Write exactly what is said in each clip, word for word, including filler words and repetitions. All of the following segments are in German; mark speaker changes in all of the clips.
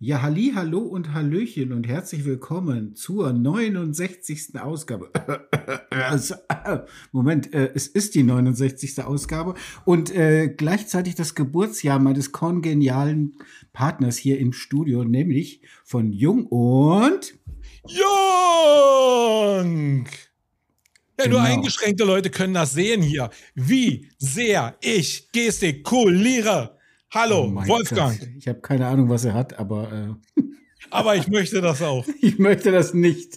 Speaker 1: Ja, halli, hallo und hallöchen und herzlich willkommen zur neunundsechzigsten Ausgabe. Moment, äh, es ist die neunundsechzigste Ausgabe und äh, gleichzeitig das Geburtsjahr meines kongenialen Partners hier im Studio, nämlich von Jung und
Speaker 2: Jung! Ja,
Speaker 1: Genau.
Speaker 2: nur eingeschränkte Leute können das sehen hier. Wie sehr ich gestikuliere. Hallo,
Speaker 1: Oh mein
Speaker 2: Wolfgang.
Speaker 1: Gott. Ich habe keine Ahnung, was er hat, aber äh,
Speaker 2: Aber ich möchte das auch.
Speaker 1: ich möchte das nicht.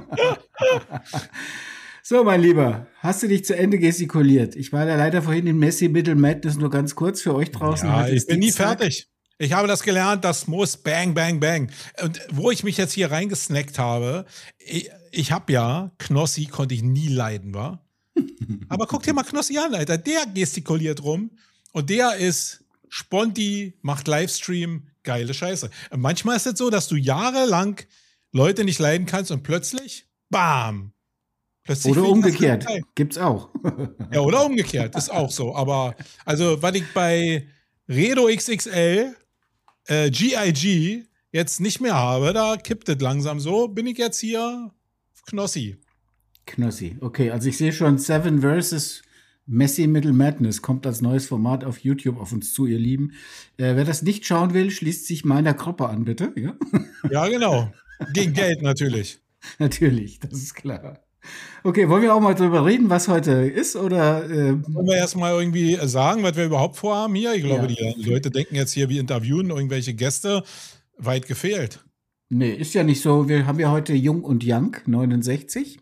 Speaker 1: So, mein Lieber, hast du dich zu Ende gestikuliert? Ich war da leider vorhin in Messi Middle Madness nur ganz kurz für euch draußen.
Speaker 2: Ja,
Speaker 1: Heute
Speaker 2: ich
Speaker 1: ist
Speaker 2: bin nie
Speaker 1: Dienstag.
Speaker 2: fertig. Ich habe das gelernt, das muss bang, bang, bang. Und wo ich mich jetzt hier reingesnackt habe, ich, ich habe ja, Knossi konnte ich nie leiden, wa? Aber guck dir mal Knossi an, Alter. Der gestikuliert rum und der ist Sponti, macht Livestream, geile Scheiße. Und manchmal ist es so, dass du jahrelang Leute nicht leiden kannst und plötzlich, bam, plötzlich
Speaker 1: Oder
Speaker 2: finden das
Speaker 1: umgekehrt.
Speaker 2: geil.
Speaker 1: Gibt's auch.
Speaker 2: Ja, oder umgekehrt, ist auch so. Aber, also, was ich bei Redo X X L, äh, G I G jetzt nicht mehr habe, da kippt es langsam so, bin ich jetzt hier Knossi.
Speaker 1: Knossi. Okay, also ich sehe schon Seven versus Messi Middle Madness kommt als neues Format auf YouTube auf uns zu, ihr Lieben. Äh, wer das nicht schauen will, schließt sich meiner Gruppe an, bitte. Ja?
Speaker 2: Ja, genau. Gegen Geld natürlich.
Speaker 1: Natürlich, das ist klar. Okay, wollen wir auch mal drüber reden, was heute ist? Oder äh,
Speaker 2: Wollen wir erstmal irgendwie sagen, was wir überhaupt vorhaben hier? Ich glaube,
Speaker 1: Ja.
Speaker 2: die Leute denken jetzt hier, wir interviewen irgendwelche Gäste. Weit gefehlt.
Speaker 1: nee, ist ja nicht so. Wir haben ja heute Jung und Young, neunundsechzig.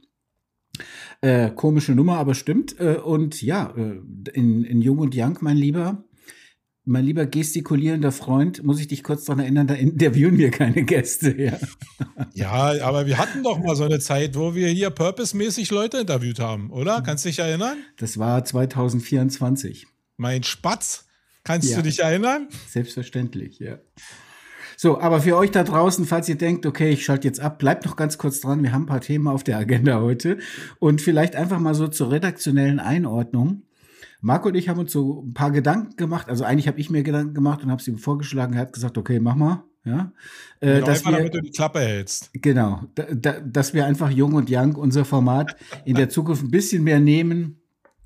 Speaker 1: Äh, komische Nummer, aber stimmt. Äh, und ja, äh, in, in Jung und Young, mein Lieber, mein lieber gestikulierender Freund, muss ich dich kurz daran erinnern, da interviewen wir keine Gäste. Ja.
Speaker 2: Ja, aber wir hatten doch mal so eine Zeit, wo wir hier purpose-mäßig Leute interviewt haben, oder? Kannst du dich erinnern?
Speaker 1: Das war zwanzig vierundzwanzig.
Speaker 2: Mein Spatz, kannst
Speaker 1: Ja.
Speaker 2: du dich erinnern?
Speaker 1: Selbstverständlich, ja. So, aber für euch da draußen, falls ihr denkt, okay, ich schalte jetzt ab, bleibt noch ganz kurz dran. Wir haben ein paar Themen auf der Agenda heute. Und vielleicht einfach mal so zur redaktionellen Einordnung. Marco und ich haben uns so ein paar Gedanken gemacht. Also eigentlich habe ich mir Gedanken gemacht und habe es ihm vorgeschlagen. Er hat gesagt, okay, mach mal. Ja, äh,
Speaker 2: Genau,
Speaker 1: dass
Speaker 2: einfach,
Speaker 1: wir,
Speaker 2: damit du die Klappe hältst.
Speaker 1: genau, da, da, dass wir einfach Jung und Young, unser Format, in der Zukunft ein bisschen mehr nehmen,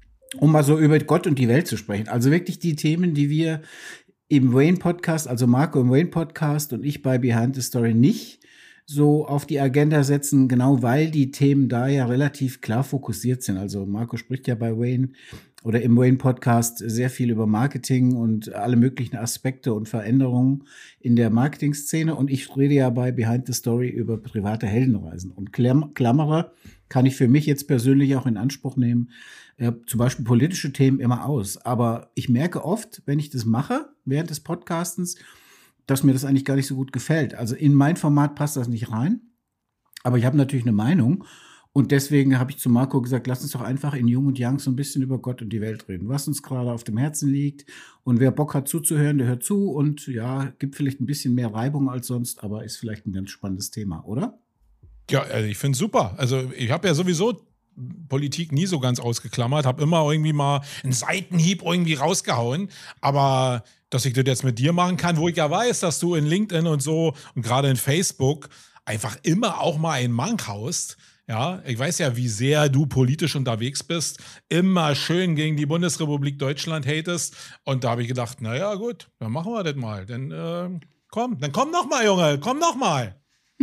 Speaker 1: um mal so über Gott und die Welt zu sprechen. Also wirklich die Themen, die wir im Wayne-Podcast, also Marco im Wayne-Podcast und ich bei Behind the Story nicht so auf die Agenda setzen, genau weil die Themen da ja relativ klar fokussiert sind. Also Marco spricht ja bei Wayne oder im Wayne-Podcast sehr viel über Marketing und alle möglichen Aspekte und Veränderungen in der Marketing-Szene. Und ich rede ja bei Behind the Story über private Heldenreisen. Und Klam- Klammerer kann ich für mich jetzt persönlich auch in Anspruch nehmen, äh, zum Beispiel politische Themen immer aus. Aber ich merke oft, wenn ich das mache, während des Podcastens, dass mir das eigentlich gar nicht so gut gefällt. Also in mein Format passt das nicht rein. Aber ich habe natürlich eine Meinung. Und deswegen habe ich zu Marco gesagt, lass uns doch einfach in Jung und Young so ein bisschen über Gott und die Welt reden, was uns gerade auf dem Herzen liegt. Und wer Bock hat zuzuhören, der hört zu. Und ja, gibt vielleicht ein bisschen mehr Reibung als sonst, aber ist vielleicht ein ganz spannendes Thema, oder?
Speaker 2: Ja, also ich finde es super. Also ich habe ja sowieso Politik nie so ganz ausgeklammert, habe immer irgendwie mal einen Seitenhieb irgendwie rausgehauen, aber dass ich das jetzt mit dir machen kann, wo ich ja weiß, dass du in LinkedIn und so und gerade in Facebook einfach immer auch mal einen Mank haust. Ja, ich weiß ja, wie sehr du politisch unterwegs bist, immer schön gegen die Bundesrepublik Deutschland hatest und da habe ich gedacht, naja gut, dann machen wir das mal, dann äh, komm, dann komm noch mal, Junge, komm noch mal.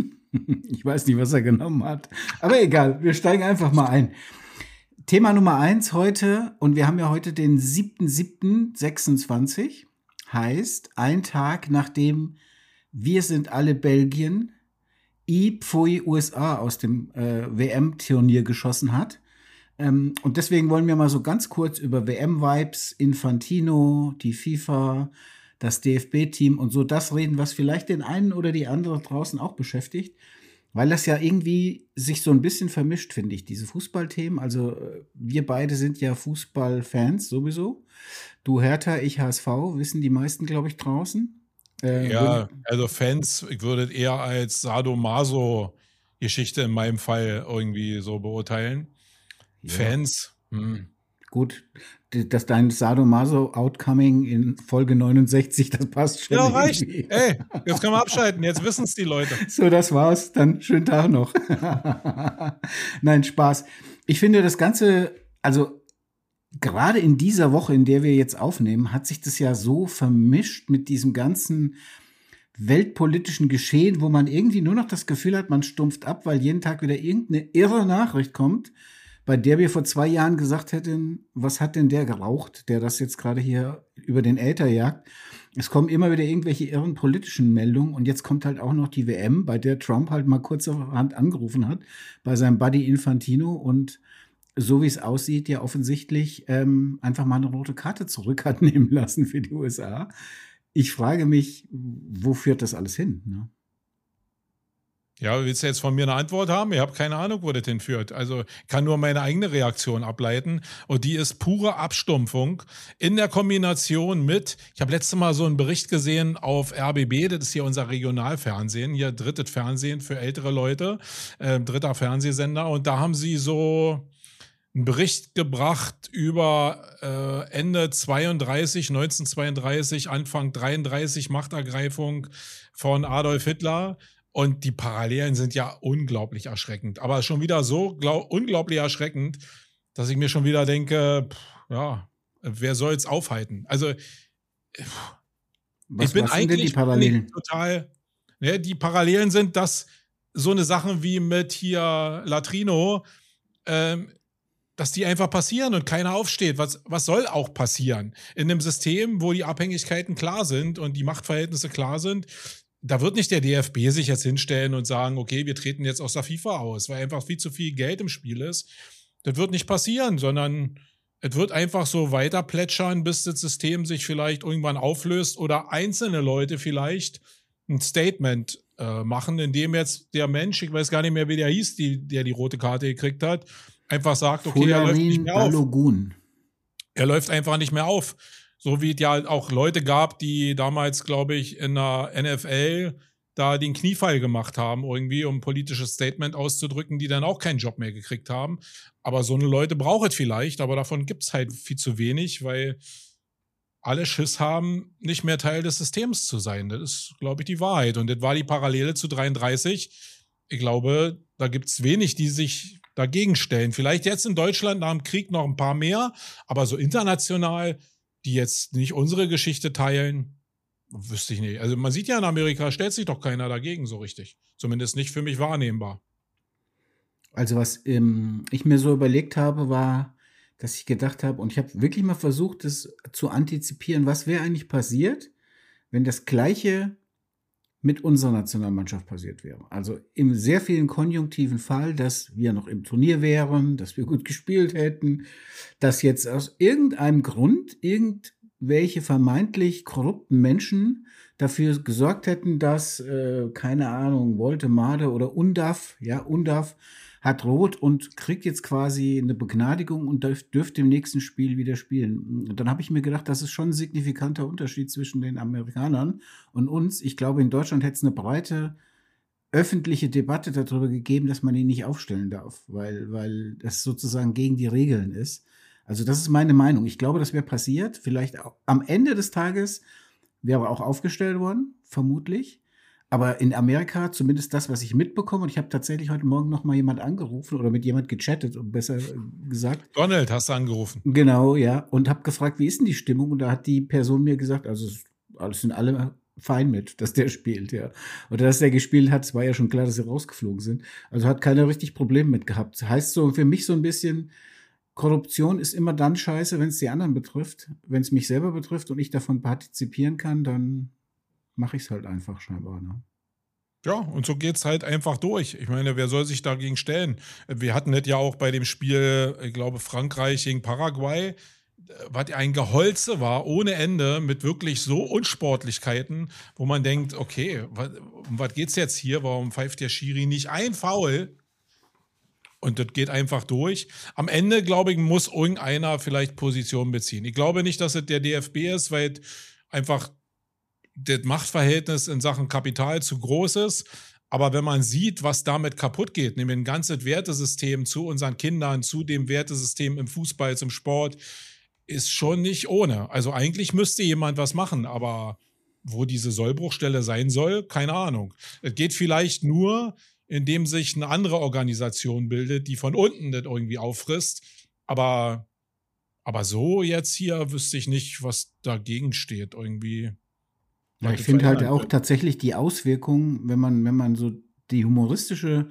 Speaker 1: Ich weiß nicht, was er genommen hat. Aber egal, wir steigen einfach mal ein. Thema Nummer eins heute, und wir haben ja heute den siebten siebten sechsundzwanzig, heißt ein Tag nachdem Wir sind alle Belgien I Pfui U S A aus dem äh, W M-Turnier geschossen hat. Ähm, und deswegen wollen wir mal so ganz kurz über W M-Vibes, Infantino, die FIFA, das D F B-Team und so das reden, was vielleicht den einen oder die andere draußen auch beschäftigt. Weil das ja irgendwie sich so ein bisschen vermischt, finde ich, diese Fußballthemen. Also äh, wir beide sind ja Fußballfans sowieso. Du Hertha, ich H S V, wissen die meisten, glaube ich, draußen. Äh,
Speaker 2: Ja,
Speaker 1: würden-
Speaker 2: also Fans, ich würde es eher als Sadomaso-Geschichte in meinem Fall irgendwie so beurteilen.
Speaker 1: Ja.
Speaker 2: Fans, hm.
Speaker 1: Gut, dass dein Sadomaso-Outcoming in Folge neunundsechzig, das passt schon.
Speaker 2: Ja, reicht.
Speaker 1: Irgendwie.
Speaker 2: Ey, jetzt können wir abschalten. Jetzt wissen es die Leute.
Speaker 1: So, das war's. Dann schönen Tag noch. Nein, Spaß. Ich finde das Ganze, also gerade in dieser Woche, in der wir jetzt aufnehmen, hat sich das ja so vermischt mit diesem ganzen weltpolitischen Geschehen, wo man irgendwie nur noch das Gefühl hat, man stumpft ab, weil jeden Tag wieder irgendeine irre Nachricht kommt, bei der wir vor zwei Jahren gesagt hätten, was hat denn der geraucht, der das jetzt gerade hier über den Äther jagt. Es kommen immer wieder irgendwelche irren politischen Meldungen und jetzt kommt halt auch noch die W M, bei der Trump halt mal kurzerhand angerufen hat, bei seinem Buddy Infantino und so wie es aussieht, ja offensichtlich ähm, einfach mal eine rote Karte zurück hat nehmen lassen für die U S A. Ich frage mich, wo führt das alles hin? Ne?
Speaker 2: Ja, willst du jetzt von mir eine Antwort haben? Ich habe keine Ahnung, wo das hinführt. Also ich kann nur meine eigene Reaktion ableiten. Und die ist pure Abstumpfung in der Kombination mit, ich habe letztes Mal so einen Bericht gesehen auf R B B, das ist hier unser Regionalfernsehen, hier drittes Fernsehen für ältere Leute, äh, dritter Fernsehsender. Und da haben sie so einen Bericht gebracht über äh, Ende zweiunddreißig, neunzehnhundertzweiunddreißig, Anfang dreiunddreißig, Machtergreifung von Adolf Hitler. Und die Parallelen sind ja unglaublich erschreckend. Aber schon wieder so glaub, unglaublich erschreckend, dass ich mir schon wieder denke, pff, ja, wer soll es aufhalten? Also, pff,
Speaker 1: was,
Speaker 2: ich bin
Speaker 1: was
Speaker 2: eigentlich
Speaker 1: sind denn die Parallelen?
Speaker 2: total, ne, die Parallelen sind, dass so eine Sache wie mit hier Latrino, ähm, dass die einfach passieren und keiner aufsteht. Was, was soll auch passieren? In einem System, wo die Abhängigkeiten klar sind und die Machtverhältnisse klar sind, da wird nicht der D F B sich jetzt hinstellen und sagen, okay, wir treten jetzt aus der FIFA aus, weil einfach viel zu viel Geld im Spiel ist. Das wird nicht passieren, sondern es wird einfach so weiter plätschern, bis das System sich vielleicht irgendwann auflöst oder einzelne Leute vielleicht ein Statement äh, machen, in dem jetzt der Mensch, ich weiß gar nicht mehr, wie der hieß, die, der die rote Karte gekriegt hat, einfach sagt, okay, er läuft nicht mehr auf.
Speaker 1: Balogun.
Speaker 2: Er läuft einfach nicht mehr auf. So wie es ja auch Leute gab, die damals, glaube ich, in der N F L da den Kniefall gemacht haben, irgendwie, um ein politisches Statement auszudrücken, die dann auch keinen Job mehr gekriegt haben. Aber so eine Leute braucht es vielleicht, aber davon gibt es halt viel zu wenig, weil alle Schiss haben, nicht mehr Teil des Systems zu sein. Das ist, glaube ich, die Wahrheit. Und das war die Parallele zu dreiunddreißig. Ich glaube, da gibt es wenig, die sich dagegen stellen. Vielleicht jetzt in Deutschland nach dem Krieg noch ein paar mehr, aber so international, die jetzt nicht unsere Geschichte teilen, wüsste ich nicht. Also man sieht ja, in Amerika stellt sich doch keiner dagegen so richtig. Zumindest nicht für mich wahrnehmbar.
Speaker 1: Also was ähm, ich mir so überlegt habe, war, dass ich gedacht habe, und ich habe wirklich mal versucht, das zu antizipieren, was wäre eigentlich passiert, wenn das Gleiche mit unserer Nationalmannschaft passiert wäre. Also im sehr vielen konjunktiven Fall, dass wir noch im Turnier wären, dass wir gut gespielt hätten, dass jetzt aus irgendeinem Grund irgendwelche vermeintlich korrupten Menschen dafür gesorgt hätten, dass, äh, keine Ahnung, Woltemade oder Undav, ja, Undav hat rot und kriegt jetzt quasi eine Begnadigung und dürf, dürfte im nächsten Spiel wieder spielen. Und dann habe ich mir gedacht, das ist schon ein signifikanter Unterschied zwischen den Amerikanern und uns. Ich glaube, in Deutschland hätte es eine breite öffentliche Debatte darüber gegeben, dass man ihn nicht aufstellen darf, weil, weil das sozusagen gegen die Regeln ist. Also das ist meine Meinung. Ich glaube, das wäre passiert. Vielleicht auch am Ende des Tages wäre auch aufgestellt worden, vermutlich. Aber in Amerika, zumindest das, was ich mitbekomme, und ich habe tatsächlich heute Morgen noch mal jemand angerufen oder mit jemand gechattet, besser gesagt.
Speaker 2: Donald hast du angerufen.
Speaker 1: Genau, ja. Und habe gefragt, wie ist denn die Stimmung? Und da hat die Person mir gesagt, also alles sind alle fein mit, dass der spielt, ja. Oder dass der gespielt hat, es war ja schon klar, dass sie rausgeflogen sind. Also hat keiner richtig Probleme mit gehabt. Heißt so für mich so ein bisschen, Korruption ist immer dann scheiße, wenn es die anderen betrifft. Wenn es mich selber betrifft und ich davon partizipieren kann, dann mache ich es halt einfach scheinbar. Ne?
Speaker 2: Ja, und so geht's halt einfach durch. Ich meine, wer soll sich dagegen stellen? Wir hatten das ja auch bei dem Spiel, ich glaube, Frankreich gegen Paraguay, was ein Geholze war, ohne Ende, mit wirklich so Unsportlichkeiten, wo man denkt, okay, was, um was geht's jetzt hier? Warum pfeift der Schiri nicht ein Foul? Und das geht einfach durch. Am Ende, glaube ich, muss irgendeiner vielleicht Position beziehen. Ich glaube nicht, dass es der D F B ist, weil einfach das Machtverhältnis in Sachen Kapital zu groß ist. Aber wenn man sieht, was damit kaputt geht, nämlich ein ganzes Wertesystem zu unseren Kindern, zu dem Wertesystem im Fußball, zum Sport, ist schon nicht ohne. Also eigentlich müsste jemand was machen, aber wo diese Sollbruchstelle sein soll, keine Ahnung. Es geht vielleicht nur, indem sich eine andere Organisation bildet, die von unten das irgendwie auffrisst. Aber, aber so jetzt hier wüsste ich nicht, was dagegen steht irgendwie.
Speaker 1: Ja, ich finde halt auch tatsächlich die Auswirkungen, wenn man, wenn man so die humoristische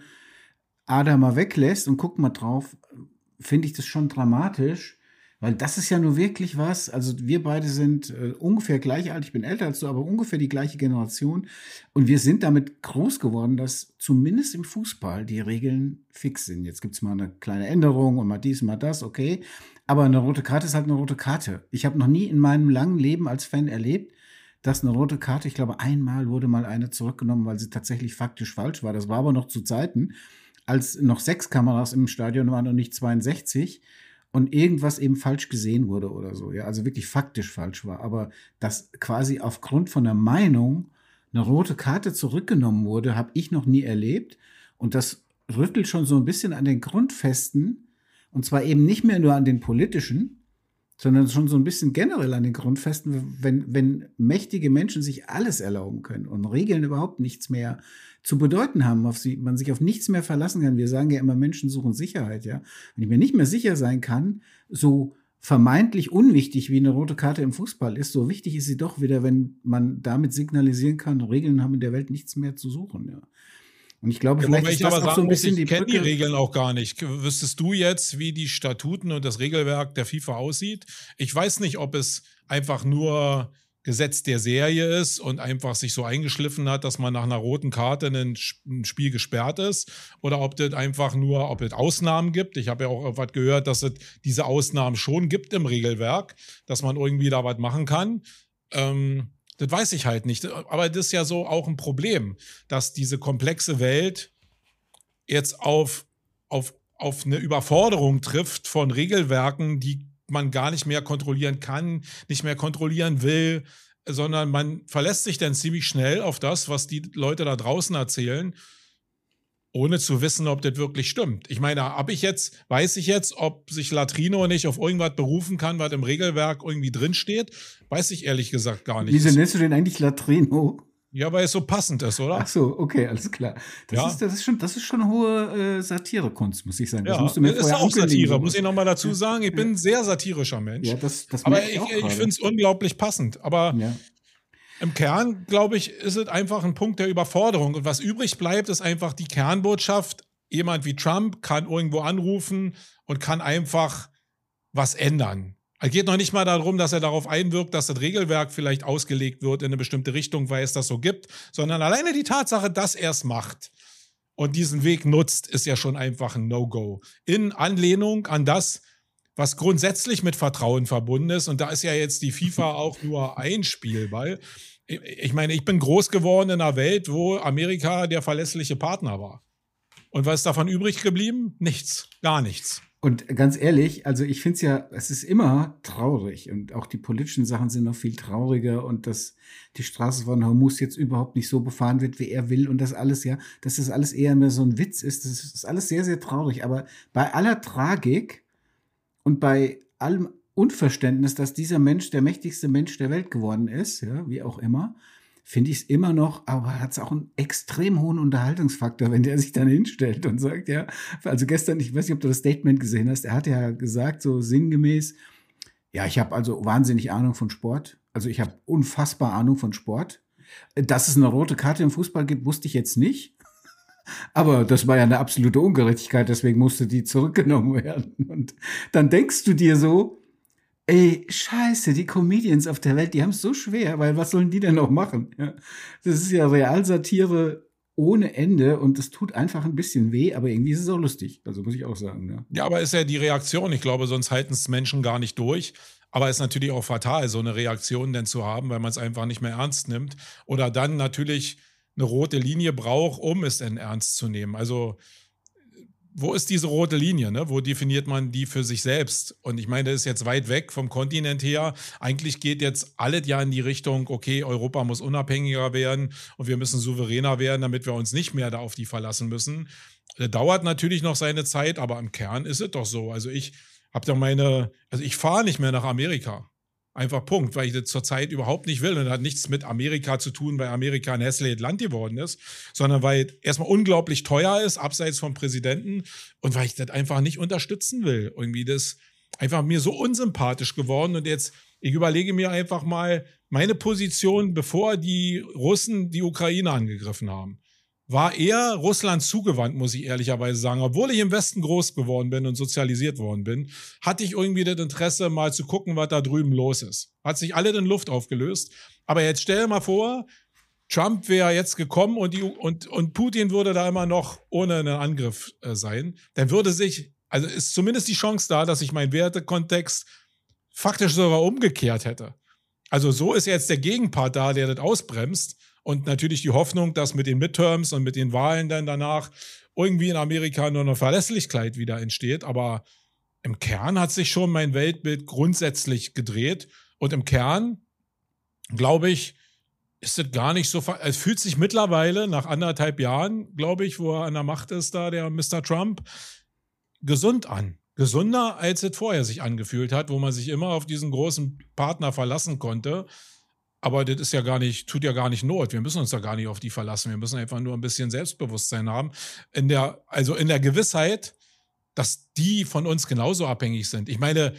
Speaker 1: Ader mal weglässt und guckt mal drauf, finde ich das schon dramatisch. Weil das ist ja nur wirklich was, also wir beide sind äh, ungefähr gleich alt, ich bin älter als du, aber ungefähr die gleiche Generation. Und wir sind damit groß geworden, dass zumindest im Fußball die Regeln fix sind. Jetzt gibt's mal eine kleine Änderung und mal dies, mal das, okay. Aber eine rote Karte ist halt eine rote Karte. Ich habe noch nie in meinem langen Leben als Fan erlebt, dass eine rote Karte, ich glaube einmal wurde mal eine zurückgenommen, weil sie tatsächlich faktisch falsch war. Das war aber noch zu Zeiten, als noch sechs Kameras im Stadion waren und nicht zweiundsechzig. Und irgendwas eben falsch gesehen wurde oder so, ja, also wirklich faktisch falsch war, aber dass quasi aufgrund von der Meinung eine rote Karte zurückgenommen wurde, habe ich noch nie erlebt und das rüttelt schon so ein bisschen an den Grundfesten und zwar eben nicht mehr nur an den politischen, sondern schon so ein bisschen generell an den Grundfesten, wenn, wenn mächtige Menschen sich alles erlauben können und Regeln überhaupt nichts mehr zu bedeuten haben, auf sie, man sich auf nichts mehr verlassen kann. Wir sagen ja immer, Menschen suchen Sicherheit, ja. Wenn ich mir nicht mehr sicher sein kann, so vermeintlich unwichtig wie eine rote Karte im Fußball ist, so wichtig ist sie doch wieder, wenn man damit signalisieren kann, Regeln haben in der Welt nichts mehr zu suchen, ja. Und ich glaube,
Speaker 2: ja,
Speaker 1: vielleicht ist das auch so ein bisschen
Speaker 2: muss, ich
Speaker 1: die Brücke.
Speaker 2: Ich kenne die Regeln auch gar nicht. Wüsstest du jetzt, wie die Statuten und das Regelwerk der FIFA aussieht? Ich weiß nicht, ob es einfach nur Gesetz der Serie ist und einfach sich so eingeschliffen hat, dass man nach einer roten Karte ein Spiel gesperrt ist oder ob das einfach nur, ob es Ausnahmen gibt. Ich habe ja auch was gehört, dass es diese Ausnahmen schon gibt im Regelwerk, dass man irgendwie da was machen kann. Ähm, das weiß ich halt nicht. Aber das ist ja so auch ein Problem, dass diese komplexe Welt jetzt auf, auf, auf eine Überforderung trifft von Regelwerken, die man gar nicht mehr kontrollieren kann, nicht mehr kontrollieren will, sondern man verlässt sich dann ziemlich schnell auf das, was die Leute da draußen erzählen, ohne zu wissen, ob das wirklich stimmt. Ich meine, hab ich jetzt, weiß ich jetzt, ob sich Latrino nicht auf irgendwas berufen kann, was im Regelwerk irgendwie drinsteht? Weiß ich ehrlich gesagt gar nicht.
Speaker 1: Wieso nennst du den eigentlich Latrino?
Speaker 2: Ja, weil es so passend ist, oder?
Speaker 1: Ach so, okay, alles klar. Das, ja. ist, das, ist, schon, das ist schon hohe äh, Satirekunst, muss ich sagen. Das
Speaker 2: ja,
Speaker 1: musst du mir
Speaker 2: ist
Speaker 1: vorher
Speaker 2: auch Satire,
Speaker 1: sowas.
Speaker 2: muss ich nochmal dazu sagen. Ich bin ein sehr satirischer Mensch.
Speaker 1: Ja, das, das
Speaker 2: aber ich, ich, ich finde es unglaublich passend. Aber
Speaker 1: ja.
Speaker 2: im Kern, glaube ich, ist es einfach ein Punkt der Überforderung. Und was übrig bleibt, ist einfach die Kernbotschaft. Jemand wie Trump kann irgendwo anrufen und kann einfach was ändern. Es geht noch nicht mal darum, dass er darauf einwirkt, dass das Regelwerk vielleicht ausgelegt wird in eine bestimmte Richtung, weil es das so gibt, sondern alleine die Tatsache, dass er es macht und diesen Weg nutzt, ist ja schon einfach ein No-Go. In Anlehnung an das, was grundsätzlich mit Vertrauen verbunden ist. Und da ist ja jetzt die FIFA auch nur ein Spielball. Ich meine, ich bin groß geworden in einer Welt, wo Amerika der verlässliche Partner war. Und was ist davon übrig geblieben? Nichts, gar nichts.
Speaker 1: Und ganz ehrlich, also ich finde es ja, es ist immer traurig und auch die politischen Sachen sind noch viel trauriger und dass die Straße von Hormuz jetzt überhaupt nicht so befahren wird, wie er will und das alles, ja, dass das alles eher mehr so ein Witz ist, das ist alles sehr, sehr traurig. Aber bei aller Tragik und bei allem Unverständnis, dass dieser Mensch der mächtigste Mensch der Welt geworden ist, ja, wie auch immer, finde ich es immer noch, aber hat es auch einen extrem hohen Unterhaltungsfaktor, wenn der sich dann hinstellt und sagt, ja, also gestern, ich weiß nicht, ob du das Statement gesehen hast, er hat ja gesagt, so sinngemäß, ja, ich habe also wahnsinnig Ahnung von Sport, also ich habe unfassbar Ahnung von Sport. Dass es eine rote Karte im Fußball gibt, wusste ich jetzt nicht. Aber das war ja eine absolute Ungerechtigkeit, deswegen musste die zurückgenommen werden. Und dann denkst du dir so, ey, scheiße, die Comedians auf der Welt, die haben es so schwer, weil was sollen die denn noch machen? Ja, das ist ja Realsatire ohne Ende und es tut einfach ein bisschen weh, aber irgendwie ist es auch lustig, also muss ich auch sagen. Ja,
Speaker 2: ja, aber ist ja die Reaktion, ich glaube, sonst halten es Menschen gar nicht durch. Aber es ist natürlich auch fatal, so eine Reaktion denn zu haben, weil man es einfach nicht mehr ernst nimmt. Oder dann natürlich eine rote Linie braucht, um es denn ernst zu nehmen. Also wo ist diese rote Linie, ne? Wo definiert man die für sich selbst? Und ich meine, das ist jetzt weit weg vom Kontinent her. Eigentlich geht jetzt alles ja in die Richtung, okay, Europa muss unabhängiger werden und wir müssen souveräner werden, damit wir uns nicht mehr da auf die verlassen müssen. Das dauert natürlich noch seine Zeit, aber im Kern ist es doch so. Also ich habe da meine, also ich fahre nicht mehr nach Amerika. Einfach Punkt, weil ich das zurzeit überhaupt nicht will. Und das hat nichts mit Amerika zu tun, weil Amerika ein hässliches Land geworden ist, sondern weil es erstmal unglaublich teuer ist, abseits vom Präsidenten, und weil ich das einfach nicht unterstützen will. Irgendwie das ist einfach mir so unsympathisch geworden. Und jetzt, ich überlege mir einfach mal meine Position, bevor die Russen die Ukraine angegriffen haben. War eher Russland zugewandt, muss ich ehrlicherweise sagen. Obwohl ich im Westen groß geworden bin und sozialisiert worden bin, hatte ich irgendwie das Interesse, mal zu gucken, was da drüben los ist. Hat sich alle in Luft aufgelöst. Aber jetzt stell dir mal vor, Trump wäre jetzt gekommen und, die, und, und Putin würde da immer noch ohne einen Angriff äh, sein. Dann würde sich, also ist zumindest die Chance da, dass sich mein Wertekontext faktisch sogar umgekehrt hätte. Also so ist jetzt der Gegenpart da, der das ausbremst. Und natürlich die Hoffnung, dass mit den Midterms und mit den Wahlen dann danach irgendwie in Amerika nur eine Verlässlichkeit wieder entsteht. Aber im Kern hat sich schon mein Weltbild grundsätzlich gedreht. Und im Kern, glaube ich, ist es gar nicht so, es fühlt sich mittlerweile nach anderthalb Jahren, glaube ich, wo er an der Macht ist, da der Mister Trump, gesund an. Gesunder, als es vorher sich angefühlt hat, wo man sich immer auf diesen großen Partner verlassen konnte. Aber das ist ja gar nicht, tut ja gar nicht Not. Wir müssen uns da gar nicht auf die verlassen. Wir müssen einfach nur ein bisschen Selbstbewusstsein haben. In der, also in der Gewissheit, dass die von uns genauso abhängig sind. Ich meine,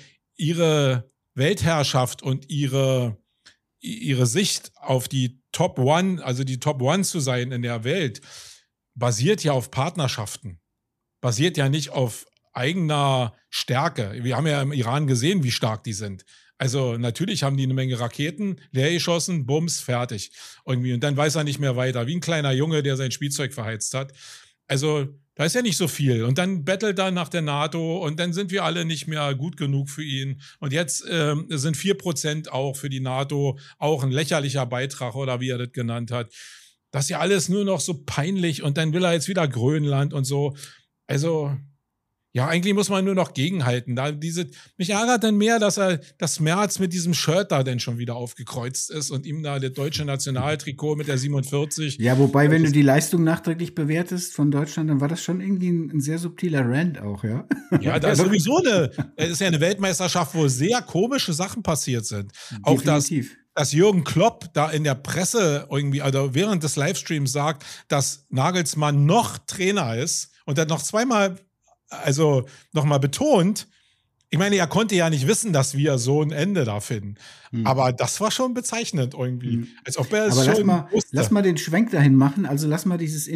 Speaker 2: ihre Weltherrschaft und ihre, ihre Sicht auf die Top One, also die Top One zu sein in der Welt, basiert ja auf Partnerschaften. Basiert ja nicht auf eigener Stärke. Wir haben ja im Iran gesehen, wie stark die sind. Also natürlich haben die eine Menge Raketen, leer geschossen, bums, fertig. Irgendwie. Und dann weiß er nicht mehr weiter, wie ein kleiner Junge, der sein Spielzeug verheizt hat. Also da ist ja nicht so viel. Und dann bettelt er nach der NATO und dann sind wir alle nicht mehr gut genug für ihn. Und jetzt ähm, sind vier Prozent auch für die NATO auch ein lächerlicher Beitrag oder wie er das genannt hat. Das ist ja alles nur noch so peinlich und dann will er jetzt wieder Grönland und so. Also ja, eigentlich muss man nur noch gegenhalten. Da diese, mich ärgert dann mehr, dass er das Merz mit diesem Shirt da denn schon wieder aufgekreuzt ist und ihm da das deutsche Nationaltrikot mit der siebenundvierzig.
Speaker 1: Ja, wobei, wenn du die Leistung nachträglich bewertest von Deutschland, dann war das schon irgendwie ein, ein sehr subtiler Rant auch, ja?
Speaker 2: Ja, da ist sowieso eine, es ist ja eine Weltmeisterschaft, wo sehr komische Sachen passiert sind. Auch das, dass Jürgen Klopp da in der Presse irgendwie, also während des Livestreams sagt, dass Nagelsmann noch Trainer ist und dann noch zweimal also nochmal betont, ich meine, er konnte ja nicht wissen, dass wir so ein Ende da finden. Hm. Aber das war schon bezeichnend irgendwie. Hm. Als ob er es
Speaker 1: Aber
Speaker 2: schon
Speaker 1: lass mal,
Speaker 2: wusste.
Speaker 1: Lass mal den Schwenk dahin machen. Also lass mal dieses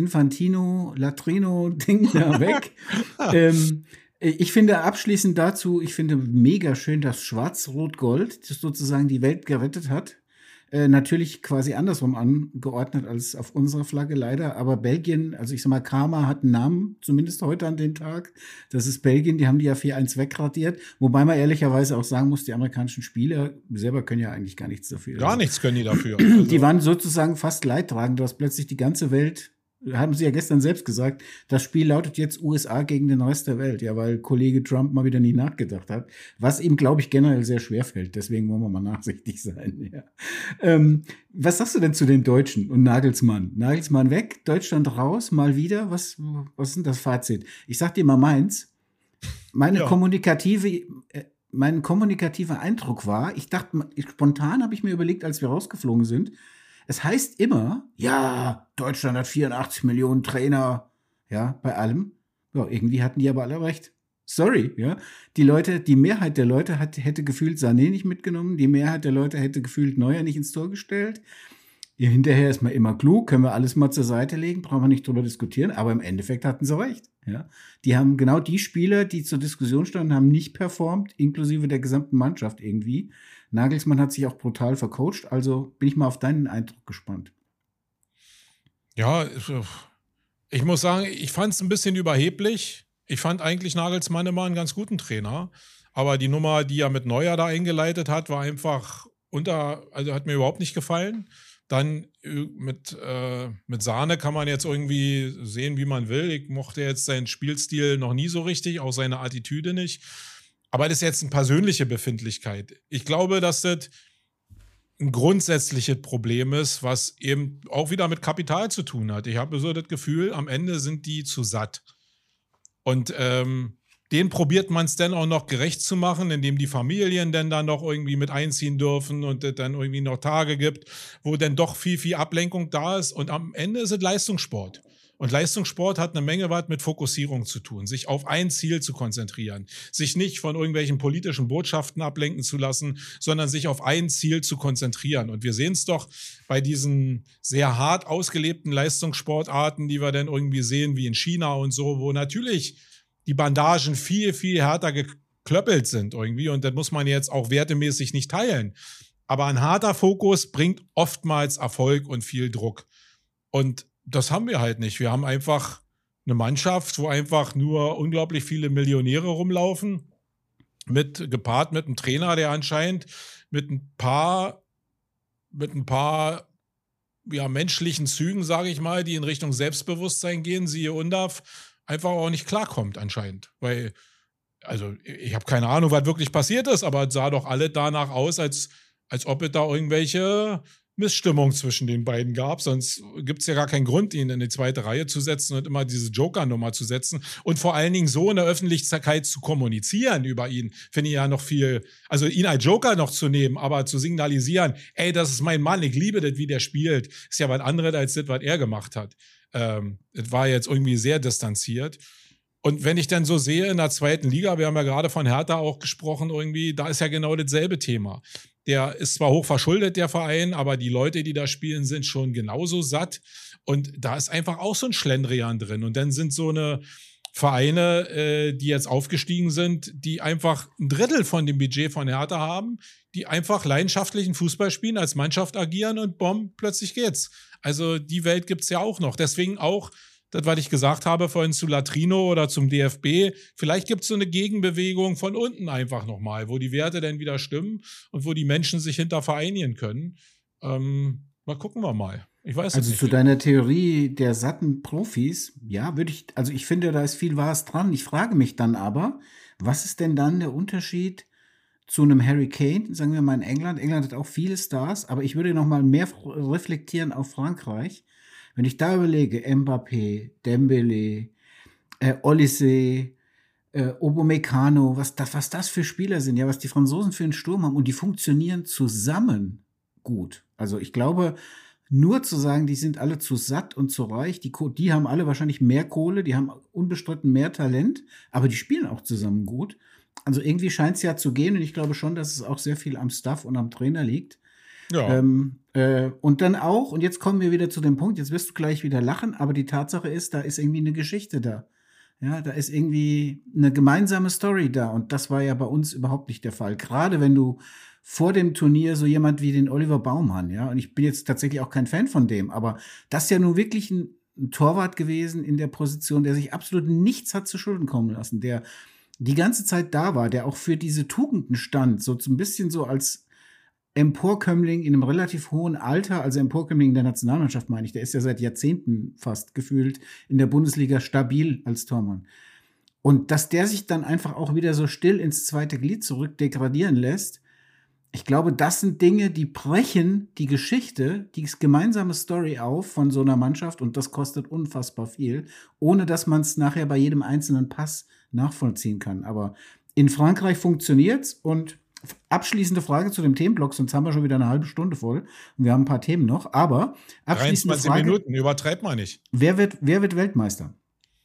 Speaker 1: Infantino-Latrino-Ding da weg. ähm, ich finde abschließend dazu, ich finde mega schön, dass Schwarz-Rot-Gold sozusagen die Welt gerettet hat. Äh, natürlich quasi andersrum angeordnet als auf unserer Flagge leider, aber Belgien, also ich sag mal, Karma hat einen Namen, zumindest heute an den Tag. Das ist Belgien, die haben die ja vier eins wegradiert, wobei man ehrlicherweise auch sagen muss, die amerikanischen Spieler selber können ja eigentlich gar nichts dafür.
Speaker 2: Gar nichts können die dafür.
Speaker 1: Also die waren sozusagen fast leidtragend, dass plötzlich die ganze Welt, haben sie ja gestern selbst gesagt, das Spiel lautet jetzt U S A gegen den Rest der Welt, ja, weil Kollege Trump mal wieder nie nachgedacht hat, was ihm, glaube ich, generell sehr schwer fällt. Deswegen wollen wir mal nachsichtig sein. Ja. Ähm, was sagst du denn zu den Deutschen und Nagelsmann? Nagelsmann weg, Deutschland raus, mal wieder. Was, was ist denn das Fazit? Ich sag dir mal meins. Meine ja. kommunikative, äh, mein kommunikativer Eindruck war, ich dachte, spontan habe ich mir überlegt, als wir rausgeflogen sind, es heißt immer, ja, Deutschland hat vierundachtzig Millionen Trainer, ja, bei allem. Ja, irgendwie hatten die aber alle recht. Sorry, ja. Die Leute, die Mehrheit der Leute hat, hätte gefühlt Sané nicht mitgenommen, die Mehrheit der Leute hätte gefühlt Neuer nicht ins Tor gestellt. Ja, hinterher ist man immer klug, können wir alles mal zur Seite legen, brauchen wir nicht drüber diskutieren, aber im Endeffekt hatten sie recht, ja. Die haben genau die Spieler, die zur Diskussion standen, haben nicht performt, inklusive der gesamten Mannschaft irgendwie. Nagelsmann hat sich auch brutal vercoacht, also bin ich mal auf deinen Eindruck gespannt.
Speaker 2: Ja, ich muss sagen, ich fand es ein bisschen überheblich. Ich fand eigentlich Nagelsmann immer einen ganz guten Trainer, aber die Nummer, die er mit Neuer da eingeleitet hat, war einfach unter, also hat mir überhaupt nicht gefallen. Dann mit, äh, mit Sahne kann man jetzt irgendwie sehen, wie man will. Ich mochte jetzt seinen Spielstil noch nie so richtig, auch seine Attitüde nicht. Aber das ist jetzt eine persönliche Befindlichkeit. Ich glaube, dass das ein grundsätzliches Problem ist, was eben auch wieder mit Kapital zu tun hat. Ich habe so das Gefühl, am Ende sind die zu satt. Und ähm, denen probiert man es dann auch noch gerecht zu machen, indem die Familien dann da noch irgendwie mit einziehen dürfen und es dann irgendwie noch Tage gibt, wo dann doch viel, viel Ablenkung da ist. Und am Ende ist es Leistungssport. Und Leistungssport hat eine Menge was mit Fokussierung zu tun, sich auf ein Ziel zu konzentrieren, sich nicht von irgendwelchen politischen Botschaften ablenken zu lassen, sondern sich auf ein Ziel zu konzentrieren. Und wir sehen es doch bei diesen sehr hart ausgelebten Leistungssportarten, die wir dann irgendwie sehen, wie in China und so, wo natürlich die Bandagen viel, viel härter geklöppelt sind irgendwie. Und das muss man jetzt auch wertemäßig nicht teilen. Aber ein harter Fokus bringt oftmals Erfolg und viel Druck. Und das haben wir halt nicht. Wir haben einfach eine Mannschaft, wo einfach nur unglaublich viele Millionäre rumlaufen, mit, gepaart mit einem Trainer, der anscheinend mit ein paar, mit ein paar ja, menschlichen Zügen, sage ich mal, die in Richtung Selbstbewusstsein gehen, siehe Undav, einfach auch nicht klarkommt anscheinend. Weil, also ich habe keine Ahnung, was wirklich passiert ist, aber es sah doch alle danach aus, als, als ob es da irgendwelche Missstimmung zwischen den beiden gab, sonst gibt es ja gar keinen Grund, ihn in die zweite Reihe zu setzen und immer diese Joker-Nummer zu setzen und vor allen Dingen so in der Öffentlichkeit zu kommunizieren über ihn, finde ich ja noch viel, also ihn als Joker noch zu nehmen, aber zu signalisieren, ey, das ist mein Mann, ich liebe das, wie der spielt, ist ja was anderes als das, was er gemacht hat. Ähm, es war jetzt irgendwie sehr distanziert. Und wenn ich dann so sehe in der zweiten Liga, wir haben ja gerade von Hertha auch gesprochen, irgendwie, da ist ja genau dasselbe Thema. Der ist zwar hoch verschuldet, der Verein, aber die Leute, die da spielen, sind schon genauso satt. Und da ist einfach auch so ein Schlendrian drin. Und dann sind so eine Vereine, äh, die jetzt aufgestiegen sind, die einfach ein Drittel von dem Budget von Hertha haben, die einfach leidenschaftlichen Fußball spielen, als Mannschaft agieren und bumm, plötzlich geht's. Also die Welt gibt's ja auch noch. Deswegen auch das, was ich gesagt habe vorhin zu Latrino oder zum D F B, vielleicht gibt es so eine Gegenbewegung von unten einfach nochmal, wo die Werte dann wieder stimmen und wo die Menschen sich hinter vereinigen können. Ähm, mal gucken wir mal. Ich weiß
Speaker 1: also
Speaker 2: nicht.
Speaker 1: Zu deiner Theorie der satten Profis, ja, würde ich, also ich finde, da ist viel Wahres dran. Ich frage mich dann aber, was ist denn dann der Unterschied zu einem Harry Kane, sagen wir mal in England? England hat auch viele Stars, aber ich würde noch mal mehr reflektieren auf Frankreich. Wenn ich da überlege, Mbappé, Dembélé, äh, Olise, äh, Upamecano, was das, was das für Spieler sind, ja, was die Franzosen für einen Sturm haben und die funktionieren zusammen gut. Also ich glaube, nur zu sagen, die sind alle zu satt und zu reich, die, die haben alle wahrscheinlich mehr Kohle, die haben unbestritten mehr Talent, aber die spielen auch zusammen gut. Also irgendwie scheint es ja zu gehen und ich glaube schon, dass es auch sehr viel am Staff und am Trainer liegt. Ja. Ähm, äh, und dann auch, und jetzt kommen wir wieder zu dem Punkt, jetzt wirst du gleich wieder lachen, aber die Tatsache ist, da ist irgendwie eine Geschichte da. Ja, da ist irgendwie eine gemeinsame Story da und das war ja bei uns überhaupt nicht der Fall. Gerade wenn du vor dem Turnier so jemand wie den Oliver Baumann, ja, und ich bin jetzt tatsächlich auch kein Fan von dem, aber das ist ja nun wirklich ein, ein Torwart gewesen in der Position, der sich absolut nichts hat zu Schulden kommen lassen, der die ganze Zeit da war, der auch für diese Tugenden stand, so ein bisschen so als Emporkömmling in einem relativ hohen Alter, also Emporkömmling in der Nationalmannschaft meine ich, der ist ja seit Jahrzehnten fast gefühlt in der Bundesliga stabil als Tormann. Und dass der sich dann einfach auch wieder so still ins zweite Glied zurück degradieren lässt, ich glaube, das sind Dinge, die brechen die Geschichte, die gemeinsame Story auf von so einer Mannschaft und das kostet unfassbar viel, ohne dass man es nachher bei jedem einzelnen Pass nachvollziehen kann. Aber in Frankreich funktioniert's und abschließende Frage zu dem Themenblock, sonst haben wir schon wieder eine halbe Stunde voll und wir haben ein paar Themen noch, aber abschließende
Speaker 2: dreiundzwanzig
Speaker 1: Frage,
Speaker 2: Minuten, übertreibt man nicht.
Speaker 1: Wer wird, wer wird Weltmeister?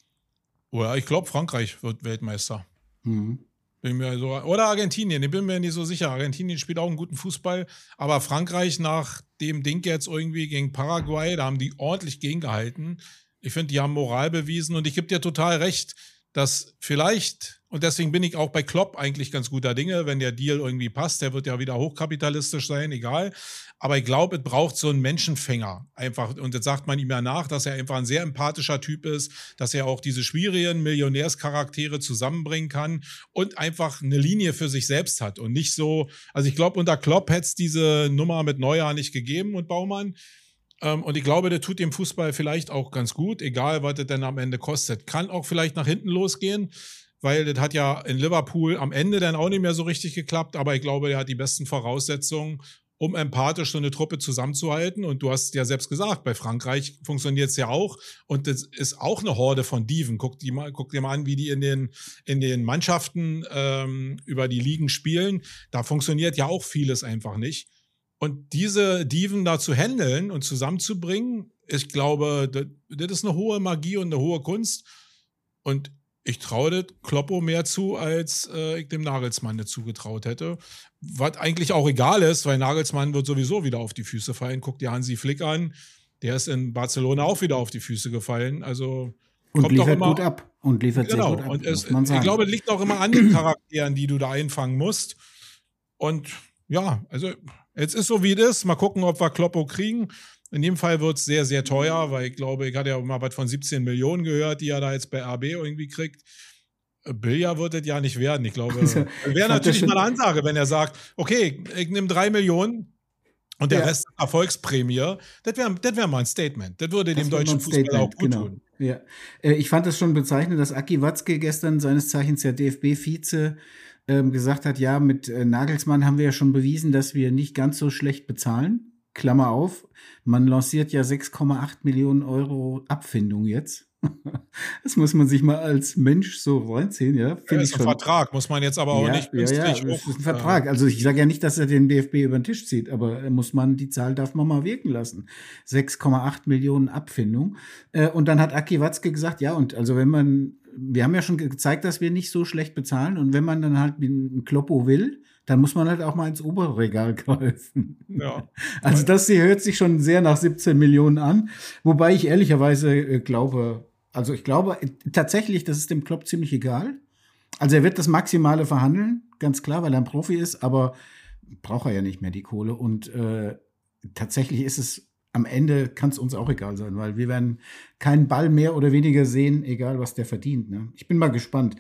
Speaker 2: Oh ja, ich glaube, Frankreich wird Weltmeister.
Speaker 1: Mhm.
Speaker 2: Bin mir so, oder Argentinien, ich bin mir nicht so sicher. Argentinien spielt auch einen guten Fußball, aber Frankreich nach dem Ding jetzt irgendwie gegen Paraguay, da haben die ordentlich gegengehalten. Ich finde, die haben Moral bewiesen und ich gebe dir total recht, dass vielleicht Und deswegen bin ich auch bei Klopp eigentlich ganz guter Dinge, wenn der Deal irgendwie passt. Der wird ja wieder hochkapitalistisch sein, egal. Aber ich glaube, es braucht so einen Menschenfänger einfach. Und jetzt sagt man ihm ja nach, dass er einfach ein sehr empathischer Typ ist, dass er auch diese schwierigen Millionärscharaktere zusammenbringen kann und einfach eine Linie für sich selbst hat. Und nicht so, also ich glaube, unter Klopp hätte es diese Nummer mit Neuer nicht gegeben und Baumann. Ähm, und ich glaube, der tut dem Fußball vielleicht auch ganz gut, egal was das denn am Ende kostet. Kann auch vielleicht nach hinten losgehen. Weil das hat ja in Liverpool am Ende dann auch nicht mehr so richtig geklappt, aber ich glaube, der hat die besten Voraussetzungen, um empathisch so eine Truppe zusammenzuhalten. Und du hast ja selbst gesagt, bei Frankreich funktioniert es ja auch. Und das ist auch eine Horde von Dieven. Guck, die mal, guck dir mal an, wie die in den, in den Mannschaften ähm, über die Ligen spielen. Da funktioniert ja auch vieles einfach nicht. Und diese Dieven da zu handeln und zusammenzubringen, ich glaube, das, das ist eine hohe Magie und eine hohe Kunst. Und ich traue das Kloppo mehr zu, als äh, ich dem Nagelsmann nicht zugetraut hätte. Was eigentlich auch egal ist, weil Nagelsmann wird sowieso wieder auf die Füße fallen. Guck dir Hansi Flick an. Der ist in Barcelona auch wieder auf die Füße gefallen. Also
Speaker 1: und
Speaker 2: kommt
Speaker 1: liefert
Speaker 2: auch immer,
Speaker 1: gut ab. Und liefert
Speaker 2: genau.
Speaker 1: sehr gut ab,
Speaker 2: Und es,
Speaker 1: muss man sagen.
Speaker 2: Ich glaube, es liegt auch immer an den Charakteren, die du da einfangen musst. Und ja, also jetzt ist so, wie es ist. Mal gucken, ob wir Kloppo kriegen. In dem Fall wird es sehr, sehr teuer, weil ich glaube, ich hatte ja mal was von siebzehn Millionen gehört, die er da jetzt bei R B irgendwie kriegt. Billiger wird es ja nicht werden. Ich glaube,
Speaker 1: Also,
Speaker 2: wäre natürlich mal eine Ansage, wenn er sagt, okay, ich nehme drei Millionen und der
Speaker 1: Ja.
Speaker 2: Rest Erfolgsprämie. Das wäre das wär mal ein Statement. Das würde
Speaker 1: Das
Speaker 2: dem
Speaker 1: wäre
Speaker 2: deutschen
Speaker 1: mal ein
Speaker 2: Fußball
Speaker 1: Statement,
Speaker 2: auch gut
Speaker 1: genau.
Speaker 2: tun.
Speaker 1: Ja. Äh, Ich fand das schon bezeichnend, dass Aki Watzke gestern, seines Zeichens der D F B-Vize, ähm, gesagt hat, ja, mit äh, Nagelsmann haben wir ja schon bewiesen, dass wir nicht ganz so schlecht bezahlen. Klammer auf, man lanciert ja sechs Komma acht Millionen Euro Abfindung jetzt. Das muss man sich mal als Mensch so reinziehen, ja.
Speaker 2: Das
Speaker 1: Finde ich
Speaker 2: ist ein
Speaker 1: schon.
Speaker 2: Vertrag, muss man jetzt aber auch
Speaker 1: Ja,
Speaker 2: nicht
Speaker 1: ja, ja,
Speaker 2: künstlich
Speaker 1: das
Speaker 2: hoch.
Speaker 1: ist ein Vertrag. Also ich sage ja nicht, dass er den D F B über den Tisch zieht, aber äh, muss man, die Zahl darf man mal wirken lassen. sechs Komma acht Millionen Abfindung. Äh, Und dann hat Aki Watzke gesagt, ja, und also wenn man, wir haben ja schon gezeigt, dass wir nicht so schlecht bezahlen und wenn man dann halt einen Kloppo will, dann muss man halt auch mal ins obere Regal greifen.
Speaker 2: Ja.
Speaker 1: Also das hier hört sich schon sehr nach siebzehn Millionen an, wobei ich ehrlicherweise äh, glaube, also ich glaube äh, tatsächlich, das ist dem Klopp ziemlich egal. Also er wird das Maximale verhandeln, ganz klar, weil er ein Profi ist, aber braucht er ja nicht mehr die Kohle. Und äh, tatsächlich ist es am Ende, kann es uns auch egal sein, weil wir werden keinen Ball mehr oder weniger sehen, egal was der verdient. Ne? Ich bin mal gespannt.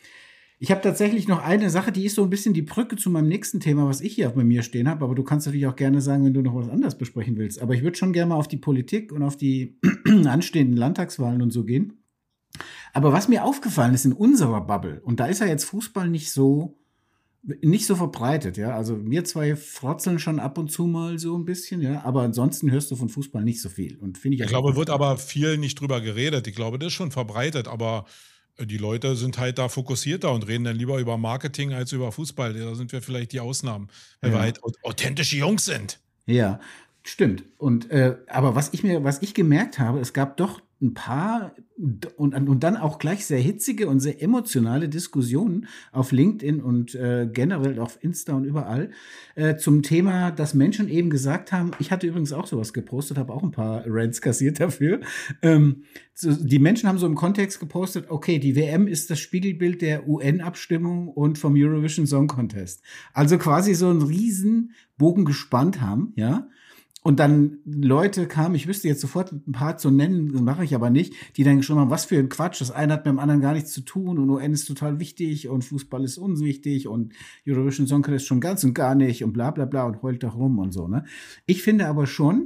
Speaker 1: Ich habe tatsächlich noch eine Sache, die ist so ein bisschen die Brücke zu meinem nächsten Thema, was ich hier bei mir stehen habe. Aber du kannst natürlich auch gerne sagen, wenn du noch was anderes besprechen willst. Aber ich würde schon gerne mal auf die Politik und auf die anstehenden Landtagswahlen und so gehen. Aber was mir aufgefallen ist in unserer Bubble, und da ist ja jetzt Fußball nicht so, nicht so verbreitet, ja. Also wir zwei frotzeln schon ab und zu mal so ein bisschen, ja. Aber ansonsten hörst du von Fußball nicht so viel. Und finde ich
Speaker 2: Ich glaube, wird aber viel nicht drüber geredet. Ich glaube, das ist schon verbreitet, aber die Leute sind halt da fokussierter und reden dann lieber über Marketing als über Fußball. Da sind wir vielleicht die Ausnahmen, weil
Speaker 1: Ja.
Speaker 2: wir halt authentische Jungs sind.
Speaker 1: Ja, stimmt. Und äh, aber was ich mir, was ich gemerkt habe, es gab doch ein paar und, und dann auch gleich sehr hitzige und sehr emotionale Diskussionen auf LinkedIn und äh, generell auf Insta und überall äh, zum Thema, dass Menschen eben gesagt haben, ich hatte übrigens auch sowas gepostet, habe auch ein paar Rants kassiert dafür. Ähm, so, die Menschen haben so im Kontext gepostet, okay, die W M ist das Spiegelbild der U N-Abstimmung und vom Eurovision Song Contest. Also quasi so einen riesen Bogen gespannt haben, ja. Und dann Leute kamen, ich wüsste jetzt sofort ein paar zu nennen, das mache ich aber nicht, die dann geschrieben haben, was für ein Quatsch, das eine hat mit dem anderen gar nichts zu tun und U N ist total wichtig und Fußball ist unwichtig und Eurovision Song Contest schon ganz und gar nicht und bla bla bla und heult doch rum und so. Ne? Ich finde aber schon,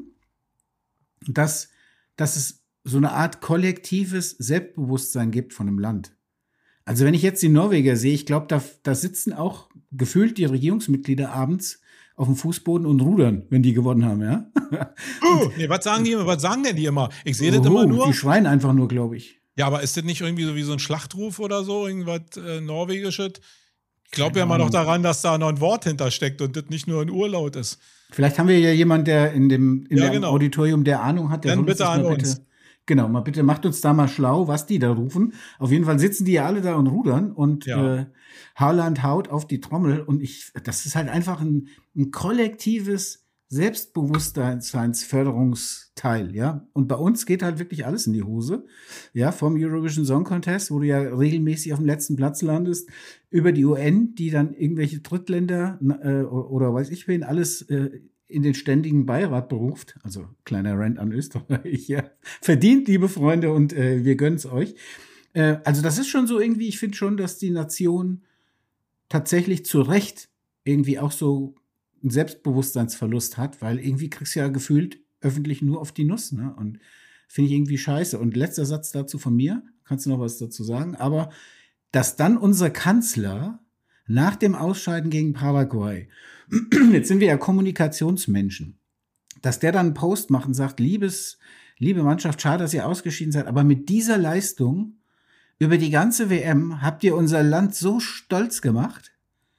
Speaker 1: dass, dass es so eine Art kollektives Selbstbewusstsein gibt von einem Land. Also wenn ich jetzt die Norweger sehe, ich glaube, da, da sitzen auch gefühlt die Regierungsmitglieder abends auf dem Fußboden und rudern, wenn die gewonnen haben, ja?
Speaker 2: Uh, nee, was sagen die immer? Was sagen denn die immer? Ich sehe das
Speaker 1: Oh,
Speaker 2: immer nur.
Speaker 1: Die schreien einfach nur, glaube ich.
Speaker 2: Ja, aber ist das nicht irgendwie so wie so ein Schlachtruf oder so, irgendwas äh, Norwegisches? Ich glaube
Speaker 1: Keine
Speaker 2: ja mal noch
Speaker 1: Ahnung.
Speaker 2: daran, dass da noch ein Wort hintersteckt und das nicht nur ein Urlaut ist.
Speaker 1: Vielleicht haben wir ja jemanden, der in dem in
Speaker 2: Ja,
Speaker 1: dem
Speaker 2: genau.
Speaker 1: Auditorium der Ahnung hat. Der
Speaker 2: Dann
Speaker 1: soll uns
Speaker 2: bitte
Speaker 1: das
Speaker 2: an
Speaker 1: mal
Speaker 2: uns.
Speaker 1: Genau, mal bitte macht uns da mal schlau, was die da rufen. Auf jeden Fall sitzen die ja alle da und rudern und
Speaker 2: Ja.
Speaker 1: äh, Haaland haut auf die Trommel und ich, das ist halt einfach ein, ein kollektives Selbstbewusstseinsförderungsteil, ja. Und bei uns geht halt wirklich alles in die Hose, ja, vom Eurovision Song Contest, wo du ja regelmäßig auf dem letzten Platz landest, über die U N, die dann irgendwelche Drittländer äh, oder weiß ich wen alles äh, in den ständigen Beirat beruft. Also kleiner Rant an Österreich, ja. Verdient, liebe Freunde, und äh, wir gönnen's euch. Äh, also das ist schon so irgendwie, ich finde schon, dass die Nation tatsächlich zu Recht irgendwie auch so einen Selbstbewusstseinsverlust hat, weil irgendwie kriegst du ja gefühlt öffentlich nur auf die Nuss, ne? Und finde ich irgendwie scheiße. Und letzter Satz dazu von mir, kannst du noch was dazu sagen, aber dass dann unser Kanzler nach dem Ausscheiden gegen Paraguay, jetzt sind wir ja Kommunikationsmenschen, dass der dann einen Post macht und sagt, liebes, liebe Mannschaft, schade, dass ihr ausgeschieden seid, aber mit dieser Leistung über die ganze W M habt ihr unser Land so stolz gemacht,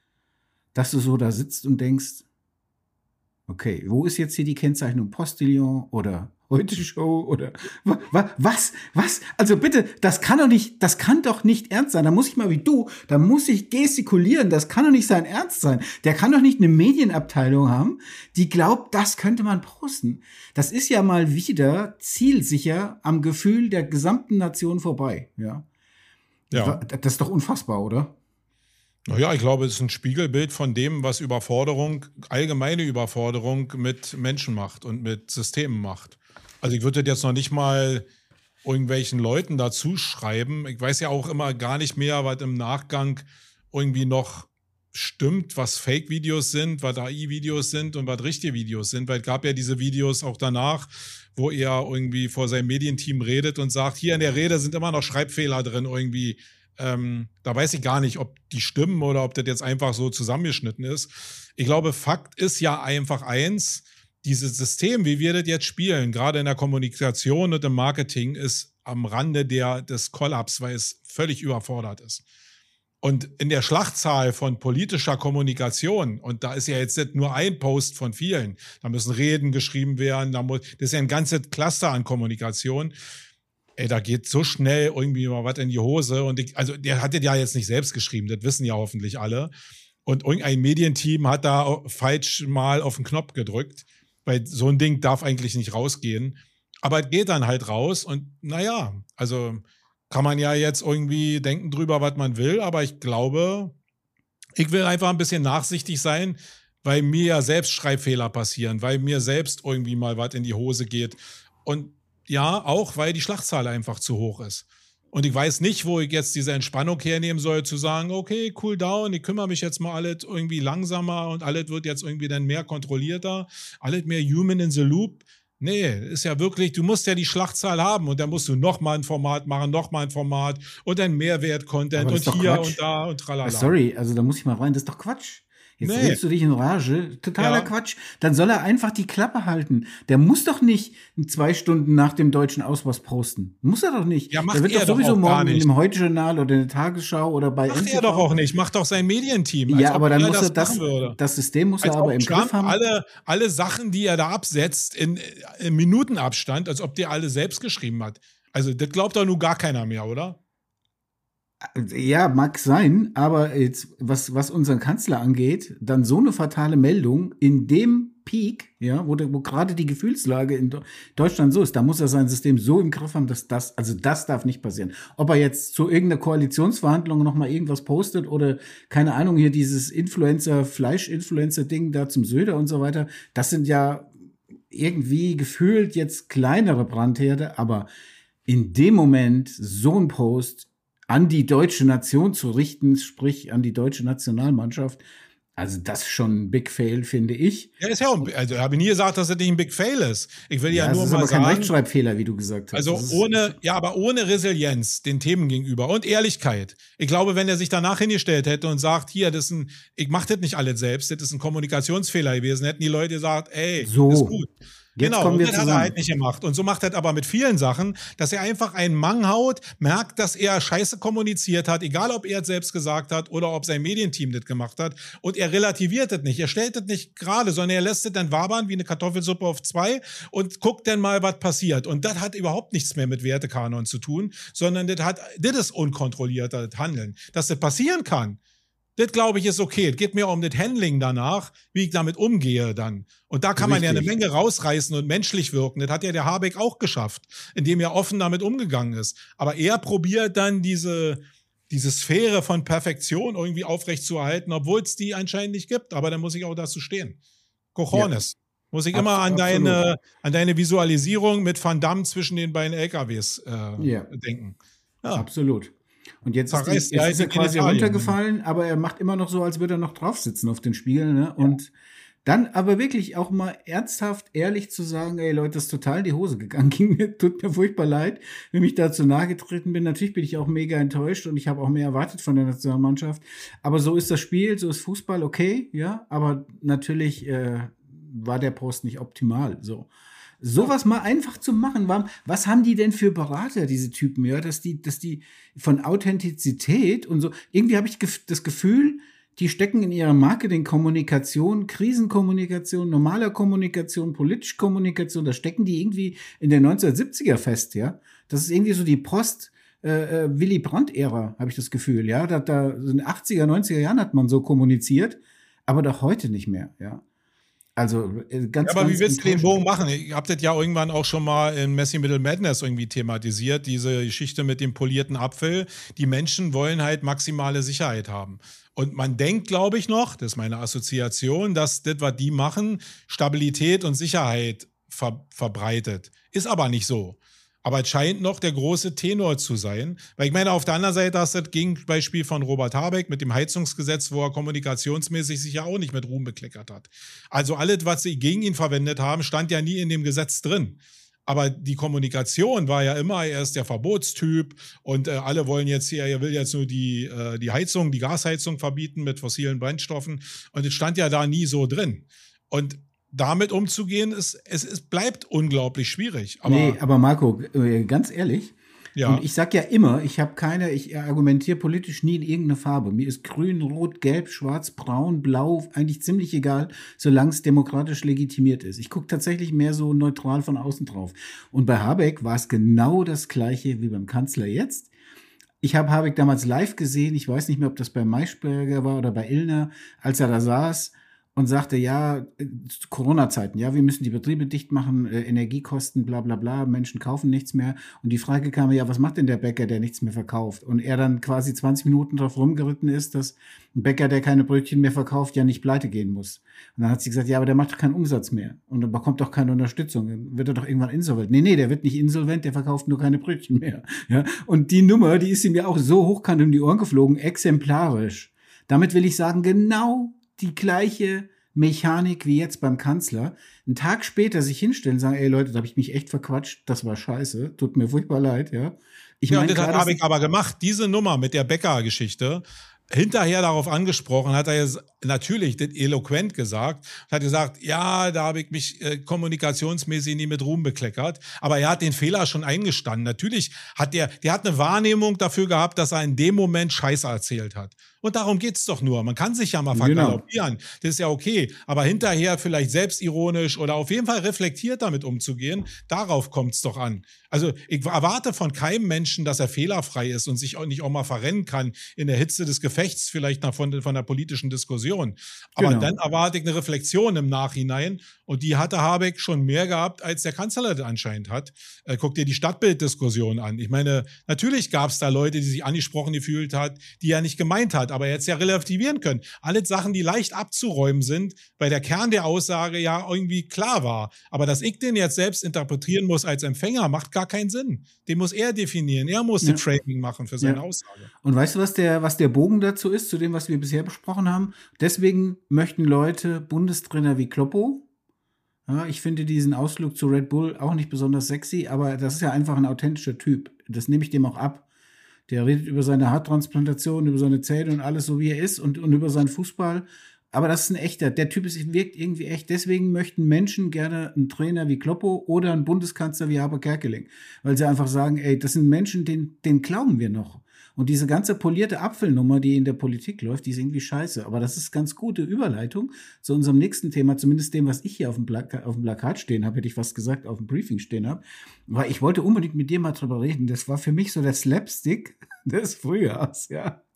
Speaker 1: dass du so da sitzt und denkst, okay, wo ist jetzt hier die Kennzeichnung Postillon oder Heute Show oder wa, wa, was, was? Also bitte, das kann doch nicht, das kann doch nicht ernst sein. Da muss ich mal wie du, da muss ich gestikulieren. Das kann doch nicht sein Ernst sein. Der kann doch nicht eine Medienabteilung haben, die glaubt, das könnte man posten. Das ist ja mal wieder zielsicher am Gefühl der gesamten Nation vorbei. Ja,
Speaker 2: Ja.
Speaker 1: Das ist doch unfassbar, oder?
Speaker 2: Naja, ich glaube, es ist ein Spiegelbild von dem, was Überforderung, allgemeine Überforderung mit Menschen macht und mit Systemen macht. Also ich würde jetzt noch nicht mal irgendwelchen Leuten dazu schreiben. Ich weiß ja auch immer gar nicht mehr, was im Nachgang irgendwie noch stimmt, was Fake-Videos sind, was A I-Videos sind und was richtige Videos sind. Weil es gab ja diese Videos auch danach, wo er irgendwie vor seinem Medienteam redet und sagt, hier in der Rede sind immer noch Schreibfehler drin irgendwie. Ähm, da weiß ich gar nicht, ob die stimmen oder ob das jetzt einfach so zusammengeschnitten ist. Ich glaube, Fakt ist ja einfach eins, dieses System, wie wir das jetzt spielen, gerade in der Kommunikation und im Marketing, ist am Rande der, des Kollaps, weil es völlig überfordert ist. Und in der Schlachtzahl von politischer Kommunikation, und da ist ja jetzt nicht nur ein Post von vielen, da müssen Reden geschrieben werden, da muss, das ist ja ein ganzes Cluster an Kommunikation. Ey, da geht so schnell irgendwie mal was in die Hose. Und ich, also der hat das ja jetzt nicht selbst geschrieben, das wissen ja hoffentlich alle. Und irgendein Medienteam hat da falsch mal auf den Knopf gedrückt, weil so ein Ding darf eigentlich nicht rausgehen. Aber es geht dann halt raus und naja, also kann man ja jetzt irgendwie denken drüber, was man will, aber ich glaube, ich will einfach ein bisschen nachsichtig sein, weil mir ja selbst Schreibfehler passieren, weil mir selbst irgendwie mal was in die Hose geht. Und ja, auch weil die Schlachtzahl einfach zu hoch ist. Und ich weiß nicht, wo ich jetzt diese Entspannung hernehmen soll, zu sagen, okay, cool down, ich kümmere mich jetzt mal alles irgendwie langsamer und alles wird jetzt irgendwie dann mehr kontrollierter, alles mehr human in the loop. Nee, ist ja wirklich, du musst ja die Schlachtzahl haben und dann musst du nochmal ein Format machen, nochmal ein Format und dann Mehrwert-Content und hier
Speaker 1: Quatsch.
Speaker 2: und da und tralala.
Speaker 1: Sorry, also da muss ich mal rein, das ist doch Quatsch. Jetzt
Speaker 2: Nee.
Speaker 1: redest du dich in Rage. Totaler
Speaker 2: Ja.
Speaker 1: Quatsch. Dann soll er einfach die Klappe halten. Der muss doch nicht zwei Stunden nach dem deutschen aus was posten. Muss er doch nicht.
Speaker 2: Ja, macht
Speaker 1: der wird
Speaker 2: er
Speaker 1: doch
Speaker 2: doch
Speaker 1: sowieso
Speaker 2: auch gar
Speaker 1: morgen
Speaker 2: nicht.
Speaker 1: im Heute-Journal oder in der Tagesschau oder bei
Speaker 2: Macht
Speaker 1: N T V.
Speaker 2: er doch auch nicht, macht doch sein Medienteam. als
Speaker 1: Ja,
Speaker 2: ob
Speaker 1: aber dann muss er
Speaker 2: das
Speaker 1: das,
Speaker 2: machen würde.
Speaker 1: das System muss
Speaker 2: Als
Speaker 1: er aber
Speaker 2: ob
Speaker 1: im
Speaker 2: Trump
Speaker 1: Griff haben.
Speaker 2: alle, alle Sachen, die er da absetzt, in, in Minutenabstand, als ob der alle selbst geschrieben hat. Also, das glaubt doch nun gar keiner mehr, oder?
Speaker 1: Ja, mag sein, aber jetzt, was, was unseren Kanzler angeht, dann so eine fatale Meldung in dem Peak, ja, wo, der- wo gerade die Gefühlslage in Do- Deutschland so ist, da muss er sein System so im Griff haben, dass das, also das darf nicht passieren. Ob er jetzt zu irgendeiner Koalitionsverhandlung noch mal irgendwas postet oder, keine Ahnung, hier dieses Influencer, Fleisch-Influencer-Ding da zum Söder und so weiter, das sind ja irgendwie gefühlt jetzt kleinere Brandherde, aber in dem Moment so ein Post an die deutsche Nation zu richten, sprich an die deutsche Nationalmannschaft, also das ist schon ein Big Fail, finde ich.
Speaker 2: Ja, ist ja auch, also ich habe nie gesagt, dass das nicht ein Big Fail ist. Ich will ja,
Speaker 1: Ja, es
Speaker 2: nur
Speaker 1: ist
Speaker 2: mal
Speaker 1: aber kein
Speaker 2: sagen,
Speaker 1: Rechtschreibfehler, wie du gesagt hast.
Speaker 2: also
Speaker 1: Das ist-
Speaker 2: ohne, ja, aber ohne Resilienz den Themen gegenüber und Ehrlichkeit. Ich glaube, wenn er sich danach hingestellt hätte und sagt, hier, das ist ein, ich mache das nicht alles selbst, das ist ein Kommunikationsfehler gewesen, hätten die Leute gesagt, ey,
Speaker 1: So.
Speaker 2: ist gut.
Speaker 1: Jetzt
Speaker 2: Genau,
Speaker 1: kommen
Speaker 2: und
Speaker 1: wir
Speaker 2: das hat er
Speaker 1: zusammen.
Speaker 2: halt nicht gemacht. Und so macht er das aber mit vielen Sachen, dass er einfach einen Mang haut, merkt, dass er Scheiße kommuniziert hat, egal ob er es selbst gesagt hat oder ob sein Medienteam das gemacht hat. Und er relativiert das nicht. Er stellt das nicht gerade, sondern er lässt es dann wabern wie eine Kartoffelsuppe auf zwei und guckt dann mal, was passiert. Und das hat überhaupt nichts mehr mit Wertekanon zu tun, sondern das hat, das ist unkontrolliertes Handeln. Dass das passieren kann, Das, glaube ich, ist okay. Es geht mir um das Handling danach, wie ich damit umgehe dann. Und da kann man ja eine Menge rausreißen und menschlich wirken. Das hat ja der Habeck auch geschafft, indem er offen damit umgegangen ist. Aber er probiert dann diese, diese Sphäre von Perfektion irgendwie aufrechtzuerhalten, obwohl es die anscheinend nicht gibt. Aber dann muss ich auch dazu stehen. Cojones. Ja. Muss ich Abs- immer an deine, an deine Visualisierung mit Van Damme zwischen den beiden L K Ws äh, ja. denken.
Speaker 1: Ja. Absolut. Und jetzt ist, die, jetzt ist er quasi runtergefallen, aber er macht immer noch so, als würde er noch drauf sitzen auf den Spiegel. Ne? Und ja. dann aber wirklich auch mal ernsthaft, ehrlich zu sagen, ey Leute, das ist total in die Hose gegangen. Ging mir, tut mir furchtbar leid, wenn ich da zu nahe getreten bin. Natürlich bin ich auch mega enttäuscht und ich habe auch mehr erwartet von der Nationalmannschaft. Aber so ist das Spiel, so ist Fußball, okay, ja. Aber natürlich äh, war der Post nicht optimal, so. Sowas mal einfach zu machen, was haben die denn für Berater, diese Typen, ja, dass die, dass die von Authentizität und so, irgendwie habe ich das Gefühl, die stecken in ihrer Marketing-Kommunikation, Krisenkommunikation, normaler Kommunikation, politische Kommunikation, da stecken die irgendwie in der neunzehnhundertsiebziger fest, ja. Das ist irgendwie so die Post- äh, äh, Willy Brandt-Ära, habe ich das Gefühl, ja. Da, da in den achtziger, neunziger Jahren hat man so kommuniziert, aber doch heute nicht mehr, ja. Also ganz,
Speaker 2: ja, aber
Speaker 1: ganz
Speaker 2: wie willst du den Bogen machen? Ich habe das ja irgendwann auch schon mal in Messi Middle Madness irgendwie thematisiert, diese Geschichte mit dem polierten Apfel. Die Menschen wollen halt maximale Sicherheit haben. Und man denkt, glaube ich noch, das ist meine Assoziation, dass das, was die machen, Stabilität und Sicherheit ver- verbreitet. Ist aber nicht so. Aber es scheint noch der große Tenor zu sein. Weil ich meine, auf der anderen Seite hast du das Gegenbeispiel von Robert Habeck mit dem Heizungsgesetz, wo er kommunikationsmäßig sich ja auch nicht mit Ruhm bekleckert hat. Also alles, was sie gegen ihn verwendet haben, stand ja nie in dem Gesetz drin. Aber die Kommunikation war ja immer, er ist der Verbotstyp und äh, alle wollen jetzt hier, er will jetzt nur die, äh, die Heizung, die Gasheizung verbieten mit fossilen Brennstoffen. Und es stand ja da nie so drin. Und damit umzugehen, ist, es, es bleibt unglaublich schwierig.
Speaker 1: Aber nee, aber Marco, ganz ehrlich,
Speaker 2: ja.
Speaker 1: Und ich sag ja immer, ich habe keine, ich argumentiere politisch nie in irgendeine Farbe. Mir ist grün, rot, gelb, schwarz, braun, blau eigentlich ziemlich egal, solange es demokratisch legitimiert ist. Ich gucke tatsächlich mehr so neutral von außen drauf. Und bei Habeck war es genau das Gleiche wie beim Kanzler jetzt. Ich habe Habeck damals live gesehen, ich weiß nicht mehr, ob das bei Maischberger war oder bei Illner, als er da saß und sagte, ja, Corona-Zeiten, ja, wir müssen die Betriebe dicht machen, äh, Energiekosten, bla bla bla, Menschen kaufen nichts mehr. Und die Frage kam, ja, was macht denn der Bäcker, der nichts mehr verkauft? Und er dann quasi zwanzig Minuten drauf rumgeritten ist, dass ein Bäcker, der keine Brötchen mehr verkauft, ja nicht pleite gehen muss. Und dann hat sie gesagt, ja, aber der macht doch keinen Umsatz mehr und dann bekommt doch keine Unterstützung. Dann wird er doch irgendwann insolvent. Nee, nee, der wird nicht insolvent, der verkauft nur keine Brötchen mehr. Ja? Und die Nummer, die ist ihm ja auch so hochkant um die Ohren geflogen, exemplarisch. Damit will ich sagen, genau die gleiche Mechanik wie jetzt beim Kanzler. Einen Tag später sich hinstellen und sagen, ey Leute, da habe ich mich echt verquatscht, das war scheiße, tut mir furchtbar leid, ja. Ich
Speaker 2: ja,
Speaker 1: mein,
Speaker 2: und das hat Habeck aber gemacht, diese Nummer mit der Bäcker-Geschichte, hinterher darauf angesprochen, hat er jetzt natürlich das eloquent gesagt, hat gesagt, ja, da habe ich mich äh, kommunikationsmäßig nie mit Ruhm bekleckert, aber er hat den Fehler schon eingestanden. Natürlich hat der, der hat eine Wahrnehmung dafür gehabt, dass er in dem Moment Scheiße erzählt hat. Und darum geht's doch nur. Man kann sich ja mal vergaloppieren. Genau. Das ist ja okay. Aber hinterher vielleicht selbstironisch oder auf jeden Fall reflektiert damit umzugehen, darauf kommt's doch an. Also ich erwarte von keinem Menschen, dass er fehlerfrei ist und sich auch nicht auch mal verrennen kann in der Hitze des Gefechts, vielleicht nach von, von der politischen Diskussion. Aber genau. Dann erwarte ich eine Reflexion im Nachhinein. Und die hatte Habeck schon mehr gehabt, als der Kanzler das anscheinend hat. Äh, guck dir die Stadtbilddiskussion an. Ich meine, natürlich gab's da Leute, die sich angesprochen gefühlt hat, die er nicht gemeint hat, aber jetzt ja relativieren können. Alle Sachen, die leicht abzuräumen sind, weil der Kern der Aussage ja irgendwie klar war. Aber dass ich den jetzt selbst interpretieren muss als Empfänger, macht gar keinen Sinn. Den muss er definieren. Er muss ja. das Framing machen für seine ja. Aussage.
Speaker 1: Und weißt du, was der, was der Bogen dazu ist, zu dem, was wir bisher besprochen haben? Deswegen möchten Leute Bundestrainer wie Kloppo. Ja, ich finde diesen Ausflug zu Red Bull auch nicht besonders sexy, aber das ist ja einfach ein authentischer Typ. Das nehme ich dem auch ab. Der redet über seine Haartransplantation, über seine Zähne und alles so, wie er ist und, und über seinen Fußball. Aber das ist ein echter. Der Typ ist, wirkt irgendwie echt. Deswegen möchten Menschen gerne einen Trainer wie Kloppo oder einen Bundeskanzler wie Haber-Kerkeling. Weil sie einfach sagen, ey, das sind Menschen, denen, denen glauben wir noch. Und diese ganze polierte Apfelnummer, die in der Politik läuft, die ist irgendwie scheiße. Aber das ist ganz gute Überleitung zu unserem nächsten Thema, zumindest dem, was ich hier auf dem, Plaka- auf dem Plakat stehen habe, hätte ich fast gesagt, auf dem Briefing stehen habe. Weil ich wollte unbedingt mit dir mal drüber reden. Das war für mich so der Slapstick des Frühjahrs, ja.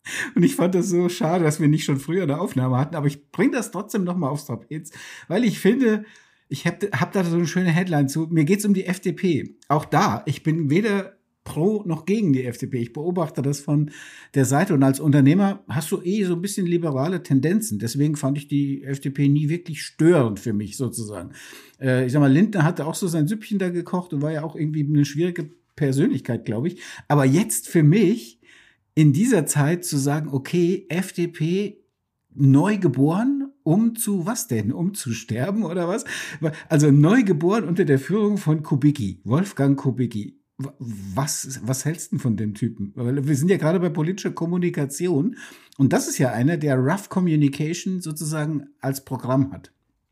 Speaker 1: Und ich fand das so schade, dass wir nicht schon früher eine Aufnahme hatten, aber ich bringe das trotzdem noch mal aufs Tapet, weil ich finde, ich habe hab da so eine schöne Headline zu. Mir geht's um die F D P. Auch da, ich bin weder pro noch gegen die F D P. Ich beobachte das von der Seite und als Unternehmer hast du eh so ein bisschen liberale Tendenzen. Deswegen fand ich die F D P nie wirklich störend für mich sozusagen. Äh, ich sag mal, Lindner hatte auch so sein Süppchen da gekocht und war ja auch irgendwie eine schwierige Persönlichkeit, glaube ich. Aber jetzt für mich in dieser Zeit zu sagen, okay, F D P neu geboren, um zu was denn? Um zu sterben oder was? Also neu geboren unter der Führung von Kubicki, Wolfgang Kubicki. Was, was hältst du denn von dem Typen? Weil wir sind ja gerade bei politischer Kommunikation und das ist ja einer, der Rough Communication sozusagen als Programm hat.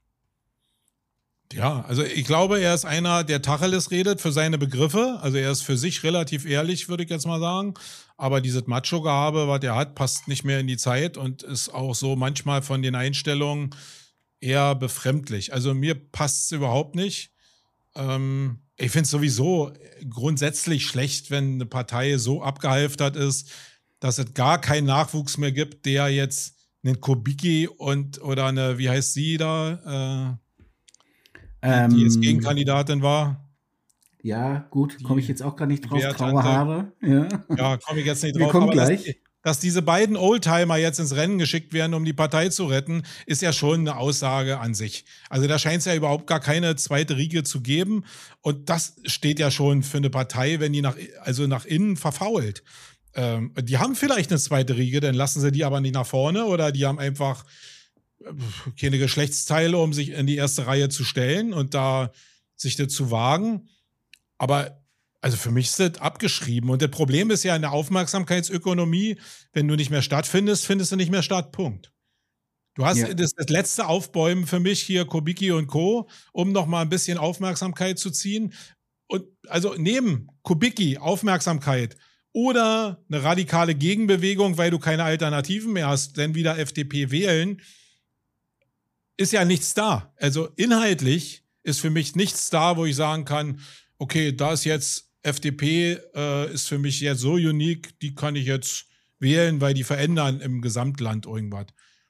Speaker 2: Ja, also ich glaube, er ist einer, der Tacheles redet für seine Begriffe. Also er ist für sich relativ ehrlich, würde ich jetzt mal sagen. Aber dieses Macho-Gehabe, was er hat, passt nicht mehr in die Zeit und ist auch so manchmal von den Einstellungen eher befremdlich. Also mir passt es überhaupt nicht. Ähm, ich finde es sowieso grundsätzlich schlecht, wenn eine Partei so abgehalftert ist, dass es gar keinen Nachwuchs mehr gibt, der jetzt einen Kubicki und oder eine, wie heißt sie da, äh, Die, die jetzt Gegenkandidatin war.
Speaker 1: Ja, gut, komme ich jetzt auch gar nicht drauf. Graue Haare. Ja,
Speaker 2: ja komme ich jetzt nicht
Speaker 1: Wir
Speaker 2: drauf.
Speaker 1: kommen
Speaker 2: aber
Speaker 1: gleich.
Speaker 2: Dass, dass diese beiden Oldtimer jetzt ins Rennen geschickt werden, um die Partei zu retten, ist ja schon eine Aussage an sich. Also da scheint es ja überhaupt gar keine zweite Riege zu geben. Und das steht ja schon für eine Partei, wenn die nach, also nach innen verfault. Ähm, die haben vielleicht eine zweite Riege, dann lassen sie die aber nicht nach vorne oder die haben einfach keine Geschlechtsteile, um sich in die erste Reihe zu stellen und da sich dazu wagen. Aber also für mich ist das abgeschrieben. Und das Problem ist ja in der Aufmerksamkeitsökonomie, wenn du nicht mehr stattfindest, findest du nicht mehr statt. Punkt. Du hast ja. das, das letzte Aufbäumen für mich hier, Kubicki und Co., um noch mal ein bisschen Aufmerksamkeit zu ziehen. Und also neben Kubicki Aufmerksamkeit oder eine radikale Gegenbewegung, weil du keine Alternativen mehr hast, denn wieder F D P wählen, ist ja nichts da. Also inhaltlich ist für mich nichts da, wo ich sagen kann, okay, da ist jetzt F D P, äh, ist für mich jetzt so unique, die kann ich jetzt wählen, weil die verändern im Gesamtland irgendwas.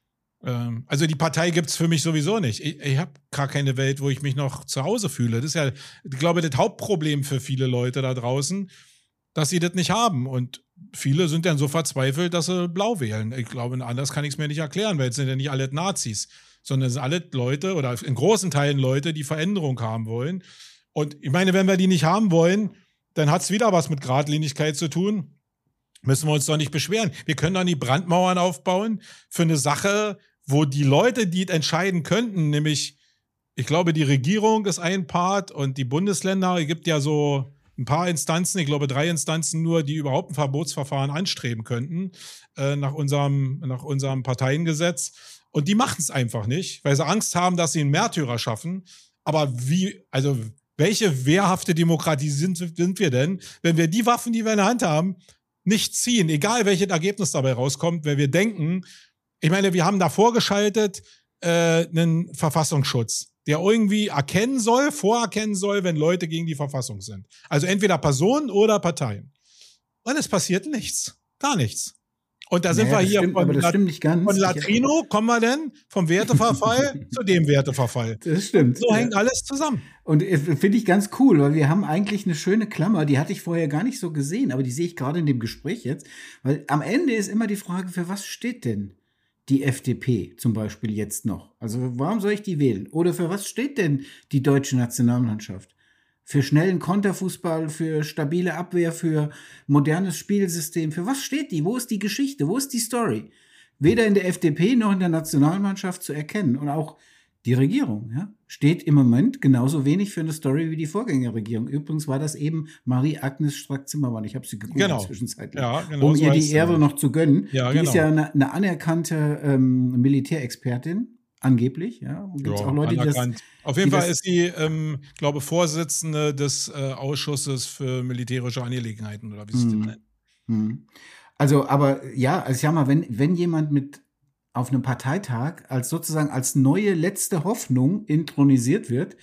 Speaker 2: Ähm, also die Partei gibt's für mich sowieso nicht. Ich, ich habe gar keine Welt, wo ich mich noch zu Hause fühle. Das ist ja, ich glaube, das Hauptproblem für viele Leute da draußen, dass sie das nicht haben. Und viele sind dann so verzweifelt, dass sie blau wählen. Ich glaube, anders kann ich es mir nicht erklären, weil es sind ja nicht alle Nazis, sondern es sind alle Leute oder in großen Teilen Leute, die Veränderung haben wollen. Und ich meine, wenn wir die nicht haben wollen, dann hat es wieder was mit Geradlinigkeit zu tun. Müssen wir uns doch nicht beschweren. Wir können doch nicht Brandmauern aufbauen für eine Sache, wo die Leute, die es entscheiden könnten, nämlich, ich glaube, die Regierung ist ein Part und die Bundesländer, es gibt ja so ein paar Instanzen, ich glaube drei Instanzen nur, die überhaupt ein Verbotsverfahren anstreben könnten, äh, nach unserem, nach unserem Parteiengesetz. Und die machen es einfach nicht, weil sie Angst haben, dass sie einen Märtyrer schaffen. Aber wie, also welche wehrhafte Demokratie sind, sind wir denn, wenn wir die Waffen, die wir in der Hand haben, nicht ziehen, egal welches Ergebnis dabei rauskommt, weil wir denken, ich meine, wir haben da vorgeschaltet äh, einen Verfassungsschutz, der irgendwie erkennen soll, vorerkennen soll, wenn Leute gegen die Verfassung sind. Also entweder Personen oder Parteien. Und es passiert nichts, gar nichts. Und da sind
Speaker 1: naja,
Speaker 2: wir hier
Speaker 1: stimmt,
Speaker 2: von,
Speaker 1: aber das stimmt nicht ganz.
Speaker 2: von Latrino, kommen wir denn vom Werteverfall zu dem Werteverfall.
Speaker 1: Das stimmt.
Speaker 2: So hängt ja. alles zusammen.
Speaker 1: Und finde ich ganz cool, weil wir haben eigentlich eine schöne Klammer, die hatte ich vorher gar nicht so gesehen, aber die sehe ich gerade in dem Gespräch jetzt. Weil am Ende ist immer die Frage, für was steht denn die F D P zum Beispiel jetzt noch? Also warum soll ich die wählen? Oder für was steht denn die deutsche Nationalmannschaft? Für schnellen Konterfußball, für stabile Abwehr, für modernes Spielsystem. Für was steht die? Wo ist die Geschichte? Wo ist die Story? Weder in der F D P noch in der Nationalmannschaft zu erkennen. Und auch die Regierung, ja, steht im Moment genauso wenig für eine Story wie die Vorgängerregierung. Übrigens war das eben Marie-Agnes Strack-Zimmermann. Ich habe sie gegoogelt
Speaker 2: genau.
Speaker 1: zwischenzeitlich,
Speaker 2: ja, genau
Speaker 1: um
Speaker 2: so
Speaker 1: ihr die Ehre noch zu gönnen.
Speaker 2: Ja,
Speaker 1: die
Speaker 2: genau.
Speaker 1: ist ja eine, eine anerkannte ähm, Militärexpertin. Angeblich, ja. Und gibt's
Speaker 2: ja,
Speaker 1: auch Leute, die das,
Speaker 2: Auf jeden
Speaker 1: die
Speaker 2: Fall
Speaker 1: das,
Speaker 2: ist sie, ähm, glaube Vorsitzende des äh, Ausschusses für militärische Angelegenheiten oder wie sie das nennen.
Speaker 1: Also, aber ja, also ich sag mal, wenn, wenn jemand mit auf einem Parteitag als sozusagen als neue letzte Hoffnung intronisiert wird,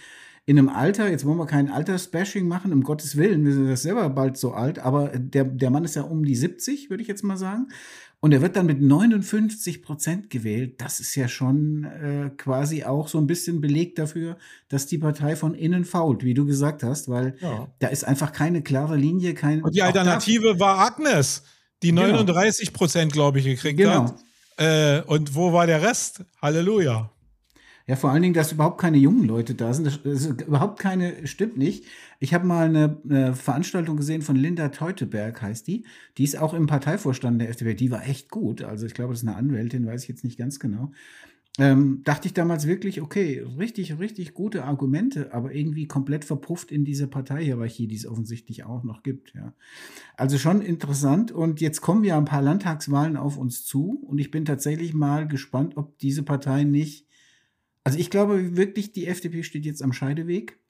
Speaker 1: in einem Alter, jetzt wollen wir kein Altersbashing machen, um Gottes Willen, wir sind das selber bald so alt, aber der, der Mann ist ja um die siebzig, würde ich jetzt mal sagen. Und er wird dann mit neunundfünfzig Prozent gewählt. Das ist ja schon äh, quasi auch so ein bisschen Beleg dafür, dass die Partei von innen fault, wie du gesagt hast, weil ja. da ist einfach keine klare Linie. Kein,
Speaker 2: Und die Alternative war Agnes, die neununddreißig Prozent, glaube ich, gekriegt genau. hat. Äh, und wo war der Rest? Halleluja.
Speaker 1: Ja, vor allen Dingen, dass überhaupt keine jungen Leute da sind. Das ist überhaupt keine, stimmt nicht. Ich habe mal eine, eine Veranstaltung gesehen von Linda Teuteberg, heißt die. Die ist auch im Parteivorstand der F D P. Die war echt gut. Also ich glaube, das ist eine Anwältin, weiß ich jetzt nicht ganz genau. Ähm, dachte ich damals wirklich, okay, richtig, richtig gute Argumente, aber irgendwie komplett verpufft in diese Parteihierarchie, die es offensichtlich auch noch gibt. Ja. Also schon interessant. Und jetzt kommen ja ein paar Landtagswahlen auf uns zu. Und ich bin tatsächlich mal gespannt, ob diese Partei nicht. Also ich glaube wirklich, die F D P steht jetzt am Scheideweg.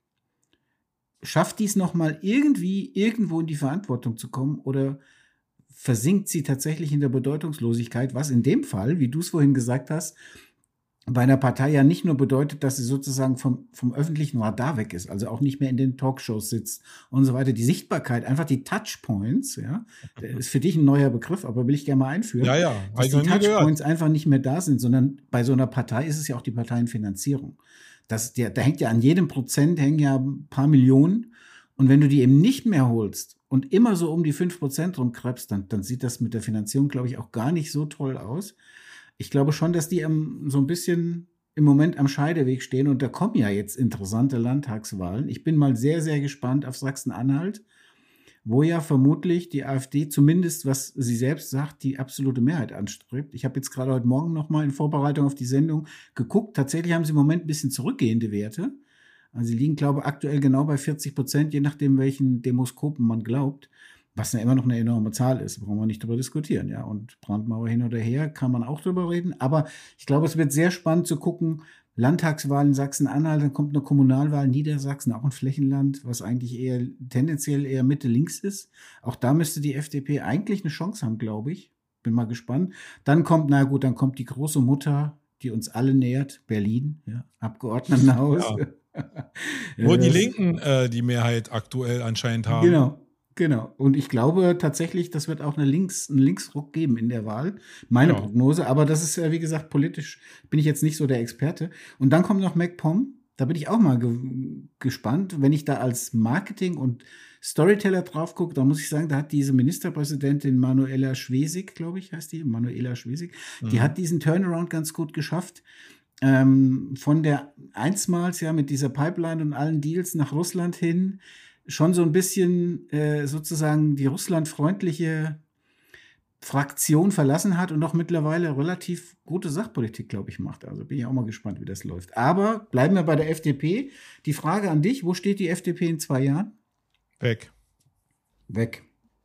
Speaker 1: Schafft dies noch mal irgendwie irgendwo in die Verantwortung zu kommen oder versinkt sie tatsächlich in der Bedeutungslosigkeit, was in dem Fall, wie du es vorhin gesagt hast, bei einer Partei ja nicht nur bedeutet, dass sie sozusagen vom, vom öffentlichen Radar weg ist, also auch nicht mehr in den Talkshows sitzt und so weiter. Die Sichtbarkeit, einfach die Touchpoints, ja, ist für dich ein neuer Begriff, aber will ich gerne mal einführen.
Speaker 2: Ja, ja.
Speaker 1: Dass die Touchpoints einfach nicht mehr da sind, sondern bei so einer Partei ist es ja auch die Parteienfinanzierung. Das, der, da hängt ja an jedem Prozent hängen ja ein paar Millionen. Und wenn du die eben nicht mehr holst und immer so um die fünf Prozent rumkrebst, dann, dann sieht das mit der Finanzierung, glaube ich, auch gar nicht so toll aus. Ich glaube schon, dass die ähm, so ein bisschen im Moment am Scheideweg stehen. Und da kommen ja jetzt interessante Landtagswahlen. Ich bin mal sehr, sehr gespannt auf Sachsen-Anhalt, wo ja vermutlich die AfD, zumindest was sie selbst sagt, die absolute Mehrheit anstrebt. Ich habe jetzt gerade heute Morgen noch mal in Vorbereitung auf die Sendung geguckt. Tatsächlich haben sie im Moment ein bisschen zurückgehende Werte. Also sie liegen, glaube ich, aktuell genau bei vierzig Prozent, je nachdem, welchen Demoskopen man glaubt. Was ja immer noch eine enorme Zahl ist, brauchen wir nicht drüber diskutieren, ja. Und Brandmauer hin oder her kann man auch drüber reden. Aber ich glaube, es wird sehr spannend zu gucken. Landtagswahl in Sachsen-Anhalt, dann kommt eine Kommunalwahl in Niedersachsen, auch ein Flächenland, was eigentlich eher tendenziell eher Mitte-links ist. Auch da müsste die F D P eigentlich eine Chance haben, glaube ich. Bin mal gespannt. Dann kommt, na gut, dann kommt die große Mutter, die uns alle nährt, Berlin, ja, Abgeordnetenhaus.
Speaker 2: Ja. Wo die Linken äh, die Mehrheit aktuell anscheinend haben.
Speaker 1: Genau. Genau. Und ich glaube tatsächlich, das wird auch eine Links, einen Linksruck geben in der Wahl. Meine ja. Prognose. Aber das ist ja, wie gesagt, politisch bin ich jetzt nicht so der Experte. Und dann kommt noch MacPom. Da bin ich auch mal ge- gespannt. Wenn ich da als Marketing- und Storyteller drauf gucke, da muss ich sagen, da hat diese Ministerpräsidentin Manuela Schwesig, glaube ich, heißt die, Manuela Schwesig, mhm. die hat diesen Turnaround ganz gut geschafft. Ähm, von der einstmals ja mit dieser Pipeline und allen Deals nach Russland hin schon so ein bisschen äh, sozusagen die russlandfreundliche Fraktion verlassen hat und auch mittlerweile relativ gute Sachpolitik, glaube ich, macht. Also bin ich auch mal gespannt, wie das läuft. Aber bleiben wir bei der F D P. Die Frage an dich, wo steht die F D P in zwei Jahren?
Speaker 2: Weg.
Speaker 1: Weg.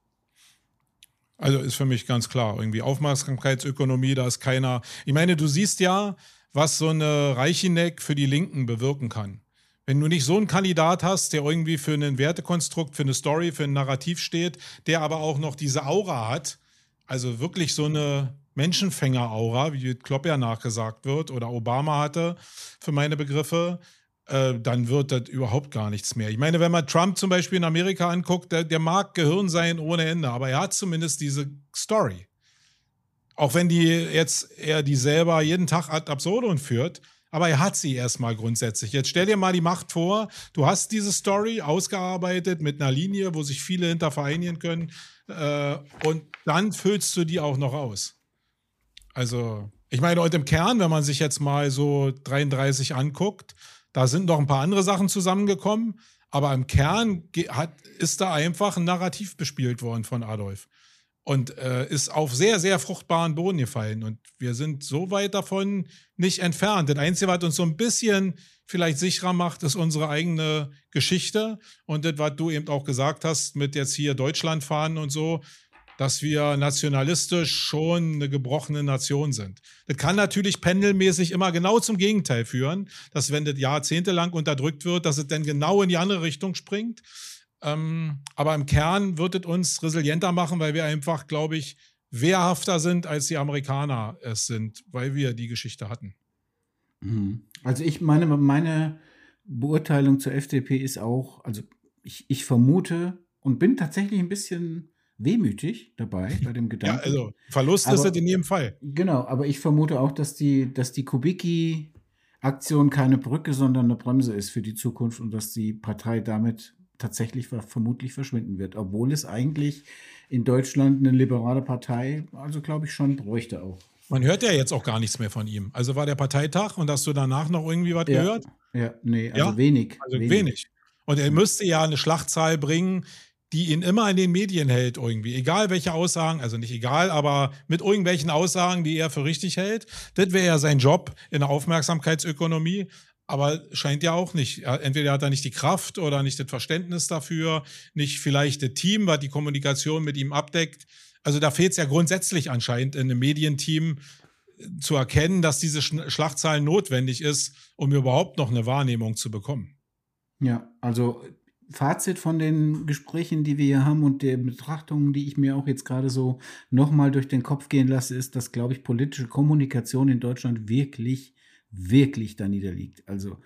Speaker 2: Also ist für mich ganz klar, irgendwie Aufmerksamkeitsökonomie, da ist keiner. Ich meine, du siehst ja, was so eine Reichineck für die Linken bewirken kann. Wenn du nicht so einen Kandidat hast, der irgendwie für ein Wertekonstrukt, für eine Story, für ein Narrativ steht, der aber auch noch diese Aura hat, also wirklich so eine Menschenfänger-Aura, wie Klopp ja nachgesagt wird oder Obama hatte, für meine Begriffe, äh, dann wird das überhaupt gar nichts mehr. Ich meine, wenn man Trump zum Beispiel in Amerika anguckt, der, der mag Gehirn sein ohne Ende, aber er hat zumindest diese Story. Auch wenn die jetzt er die selber jeden Tag ad absurdum führt, aber er hat sie erstmal grundsätzlich. Jetzt stell dir mal die Macht vor, du hast diese Story ausgearbeitet mit einer Linie, wo sich viele hinter vereinigen können äh, und dann füllst du die auch noch aus. Also, ich meine, und im Kern, wenn man sich jetzt mal so dreiunddreißig anguckt, da sind noch ein paar andere Sachen zusammengekommen, aber im Kern hat, ist da einfach ein Narrativ bespielt worden von Adolf. Und äh, ist auf sehr, sehr fruchtbaren Boden gefallen. Und wir sind so weit davon nicht entfernt. Das Einzige, was uns so ein bisschen vielleicht sicherer macht, ist unsere eigene Geschichte. Und das, was du eben auch gesagt hast, mit jetzt hier Deutschland fahren und so, dass wir nationalistisch schon eine gebrochene Nation sind. Das kann natürlich pendelmäßig immer genau zum Gegenteil führen, dass wenn das jahrzehntelang unterdrückt wird, dass es dann genau in die andere Richtung springt. Ähm, aber im Kern wird es uns resilienter machen, weil wir einfach, glaube ich, wehrhafter sind, als die Amerikaner es sind, weil wir die Geschichte hatten.
Speaker 1: Also ich meine, meine Beurteilung zur F D P ist auch, also ich, ich vermute und bin tatsächlich ein bisschen wehmütig dabei bei dem
Speaker 2: Ja,
Speaker 1: Gedanken.
Speaker 2: also Verlust
Speaker 1: Aber-
Speaker 2: ist es in jedem Fall.
Speaker 1: Genau, aber ich vermute auch, dass die, dass die Kubicki-Aktion keine Brücke, sondern eine Bremse ist für die Zukunft und dass die Partei damit tatsächlich ver- vermutlich verschwinden wird, obwohl es eigentlich in Deutschland eine liberale Partei, also glaube ich schon bräuchte auch.
Speaker 2: Man hört ja jetzt auch gar nichts mehr von ihm. Also war der Parteitag und hast du danach noch irgendwie was
Speaker 1: Ja,
Speaker 2: gehört?
Speaker 1: ja, nee, also
Speaker 2: Ja?
Speaker 1: wenig.
Speaker 2: Also wenig. Und er müsste ja eine Schlachtzahl bringen, die ihn immer in den Medien hält irgendwie. Egal welche Aussagen, also nicht egal, aber mit irgendwelchen Aussagen, die er für richtig hält. Das wäre ja sein Job in der Aufmerksamkeitsökonomie. Aber scheint ja auch nicht. Ja, entweder hat er nicht die Kraft oder nicht das Verständnis dafür, nicht vielleicht das Team, was die Kommunikation mit ihm abdeckt. Also da fehlt es ja grundsätzlich anscheinend in einem Medienteam äh, zu erkennen, dass diese Sch- Schlachtzahl notwendig ist, um überhaupt noch eine Wahrnehmung zu bekommen.
Speaker 1: Ja, also Fazit von den Gesprächen, die wir hier haben und der Betrachtungen, die ich mir auch jetzt gerade so nochmal durch den Kopf gehen lasse, ist, dass, glaube ich, politische Kommunikation in Deutschland wirklich, wirklich da niederliegt. Also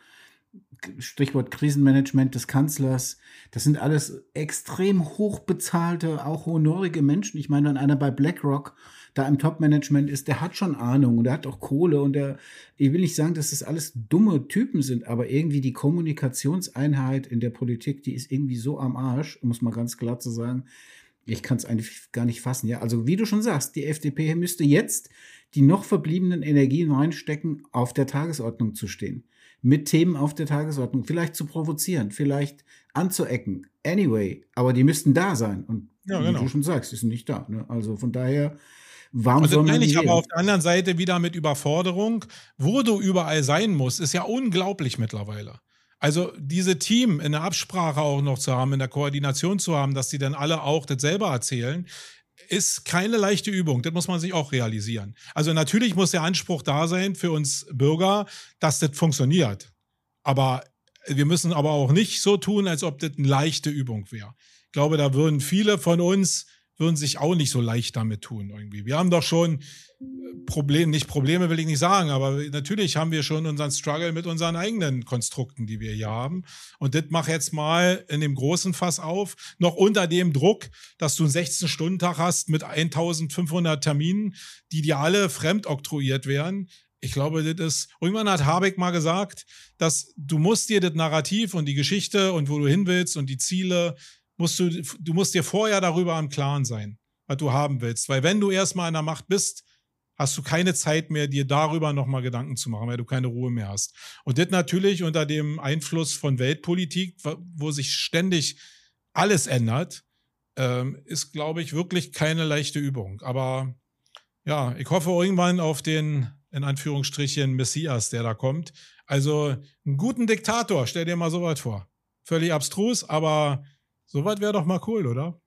Speaker 1: Stichwort Krisenmanagement des Kanzlers, das sind alles extrem hochbezahlte, auch honorige Menschen. Ich meine, wenn einer bei BlackRock da im Top-Management ist, der hat schon Ahnung und der hat auch Kohle und der, ich will nicht sagen, dass das alles dumme Typen sind, aber irgendwie die Kommunikationseinheit in der Politik, die ist irgendwie so am Arsch, um es mal ganz klar zu sagen. Ich kann es eigentlich gar nicht fassen. Ja, also wie du schon sagst, die F D P müsste jetzt die noch verbliebenen Energien reinstecken, auf der Tagesordnung zu stehen. Mit Themen auf der Tagesordnung, vielleicht zu provozieren, vielleicht anzuecken. Anyway, aber die müssten da sein. Und
Speaker 2: Ja,
Speaker 1: wie
Speaker 2: genau.
Speaker 1: du schon sagst, die sind nicht da. Ne? Also von daher, warum
Speaker 2: Und das
Speaker 1: soll man
Speaker 2: meine
Speaker 1: die
Speaker 2: ich aber
Speaker 1: wählen?
Speaker 2: auf der anderen Seite wieder mit Überforderung. Wo du überall sein musst, ist ja unglaublich mittlerweile. Also diese Team in der Absprache auch noch zu haben, in der Koordination zu haben, dass die dann alle auch das selber erzählen, ist keine leichte Übung. Das muss man sich auch realisieren. Also natürlich muss der Anspruch da sein für uns Bürger, dass das funktioniert. Aber wir müssen aber auch nicht so tun, als ob das eine leichte Übung wäre. Ich glaube, da würden viele von uns würden sich auch nicht so leicht damit tun irgendwie. Wir haben doch schon Probleme, nicht Probleme will ich nicht sagen, aber natürlich haben wir schon unseren Struggle mit unseren eigenen Konstrukten, die wir hier haben. Und das mach jetzt mal in dem großen Fass auf, noch unter dem Druck, dass du einen sechzehn-Stunden-Tag hast mit eintausendfünfhundert Terminen, die dir alle fremd oktroyiert werden. Ich glaube, das ist, irgendwann hat Habeck mal gesagt, dass du musst dir das Narrativ und die Geschichte und wo du hin willst und die Ziele, musst du, du musst dir vorher darüber im Klaren sein, was du haben willst. Weil wenn du erstmal an der Macht bist, hast du keine Zeit mehr, dir darüber nochmal Gedanken zu machen, weil du keine Ruhe mehr hast. Und das natürlich unter dem Einfluss von Weltpolitik, wo sich ständig alles ändert, ähm, ist, glaube ich, wirklich keine leichte Übung. Aber ja, ich hoffe irgendwann auf den, in Anführungsstrichen, Messias, der da kommt. Also einen guten Diktator, stell dir mal sowas vor. Völlig abstrus, aber sowas wäre doch mal cool, oder?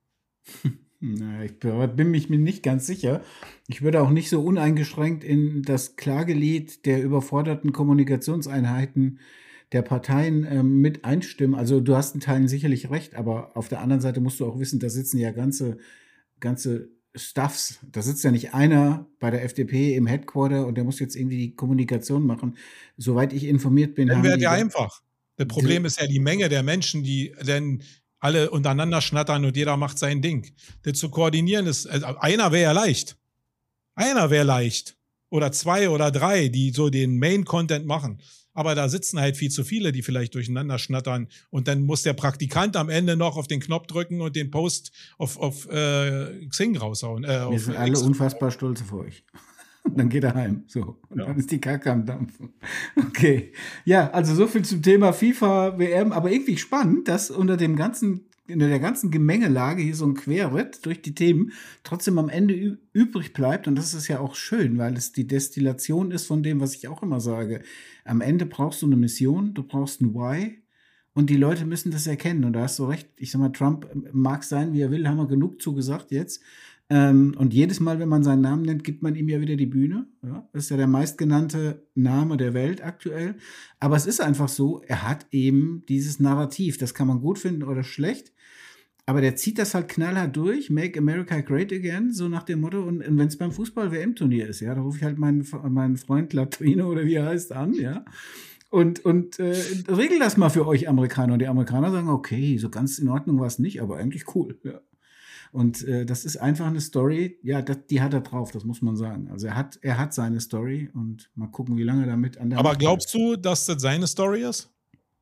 Speaker 1: Na, ich bin mich mir nicht ganz sicher. Ich würde auch nicht so uneingeschränkt in das Klagelied der überforderten Kommunikationseinheiten der Parteien ähm, mit einstimmen. Also du hast in Teilen sicherlich recht, aber auf der anderen Seite musst du auch wissen, da sitzen ja ganze, ganze Stuffs. Da sitzt ja nicht einer bei der F D P im Headquarter und der muss jetzt irgendwie die Kommunikation machen. Soweit ich informiert bin,
Speaker 2: Dann
Speaker 1: haben
Speaker 2: wäre
Speaker 1: die
Speaker 2: ja
Speaker 1: da-
Speaker 2: einfach. Das Problem ist ja die Menge der Menschen, die dann alle untereinander schnattern und jeder macht sein Ding. Das zu koordinieren ist, also einer wäre ja leicht. Einer wäre leicht. Oder zwei oder drei, die so den Main-Content machen. Aber da sitzen halt viel zu viele, die vielleicht durcheinander schnattern. Und dann muss der Praktikant am Ende noch auf den Knopf drücken und den Post auf, auf äh, Xing raushauen. Äh,
Speaker 1: Wir
Speaker 2: auf
Speaker 1: sind alle
Speaker 2: X.
Speaker 1: unfassbar stolz auf euch. Und dann geht er heim. So. Und
Speaker 2: Ja.
Speaker 1: dann ist die Kacke am Dampfen. Okay. Ja, also so viel zum Thema FIFA W M. Aber irgendwie spannend, dass unter dem ganzen, unter der ganzen Gemengelage hier so ein Querritt durch die Themen trotzdem am Ende ü- übrig bleibt. Und das ist ja auch schön, weil es die Destillation ist von dem, was ich auch immer sage. Am Ende brauchst du eine Mission, du brauchst ein Why. Und die Leute müssen das erkennen. Und da hast du recht. Ich sag mal, Trump mag sein, wie er will, haben wir genug zugesagt jetzt. Ähm, und jedes Mal, wenn man seinen Namen nennt, gibt man ihm ja wieder die Bühne. Ja, das ist ja der meistgenannte Name der Welt aktuell. Aber es ist einfach so, er hat eben dieses Narrativ. Das kann man gut finden oder schlecht. Aber der zieht das halt knallhart durch. Make America Great Again, so nach dem Motto. Und, und wenn es beim Fußball-W M-Turnier ist, ja, da rufe ich halt meinen, meinen Freund Latrino oder wie er heißt an, ja. Und, und äh, regel das mal für euch Amerikaner. Und die Amerikaner sagen, okay, so ganz in Ordnung war es nicht, aber eigentlich cool. Ja. Und äh, das ist einfach eine Story, ja, das, die hat er drauf, das muss man sagen. Also er hat, er hat seine Story und mal gucken, wie lange er damit an der
Speaker 2: Aber
Speaker 1: Macht
Speaker 2: glaubst
Speaker 1: bleibt.
Speaker 2: du, dass das seine Story ist?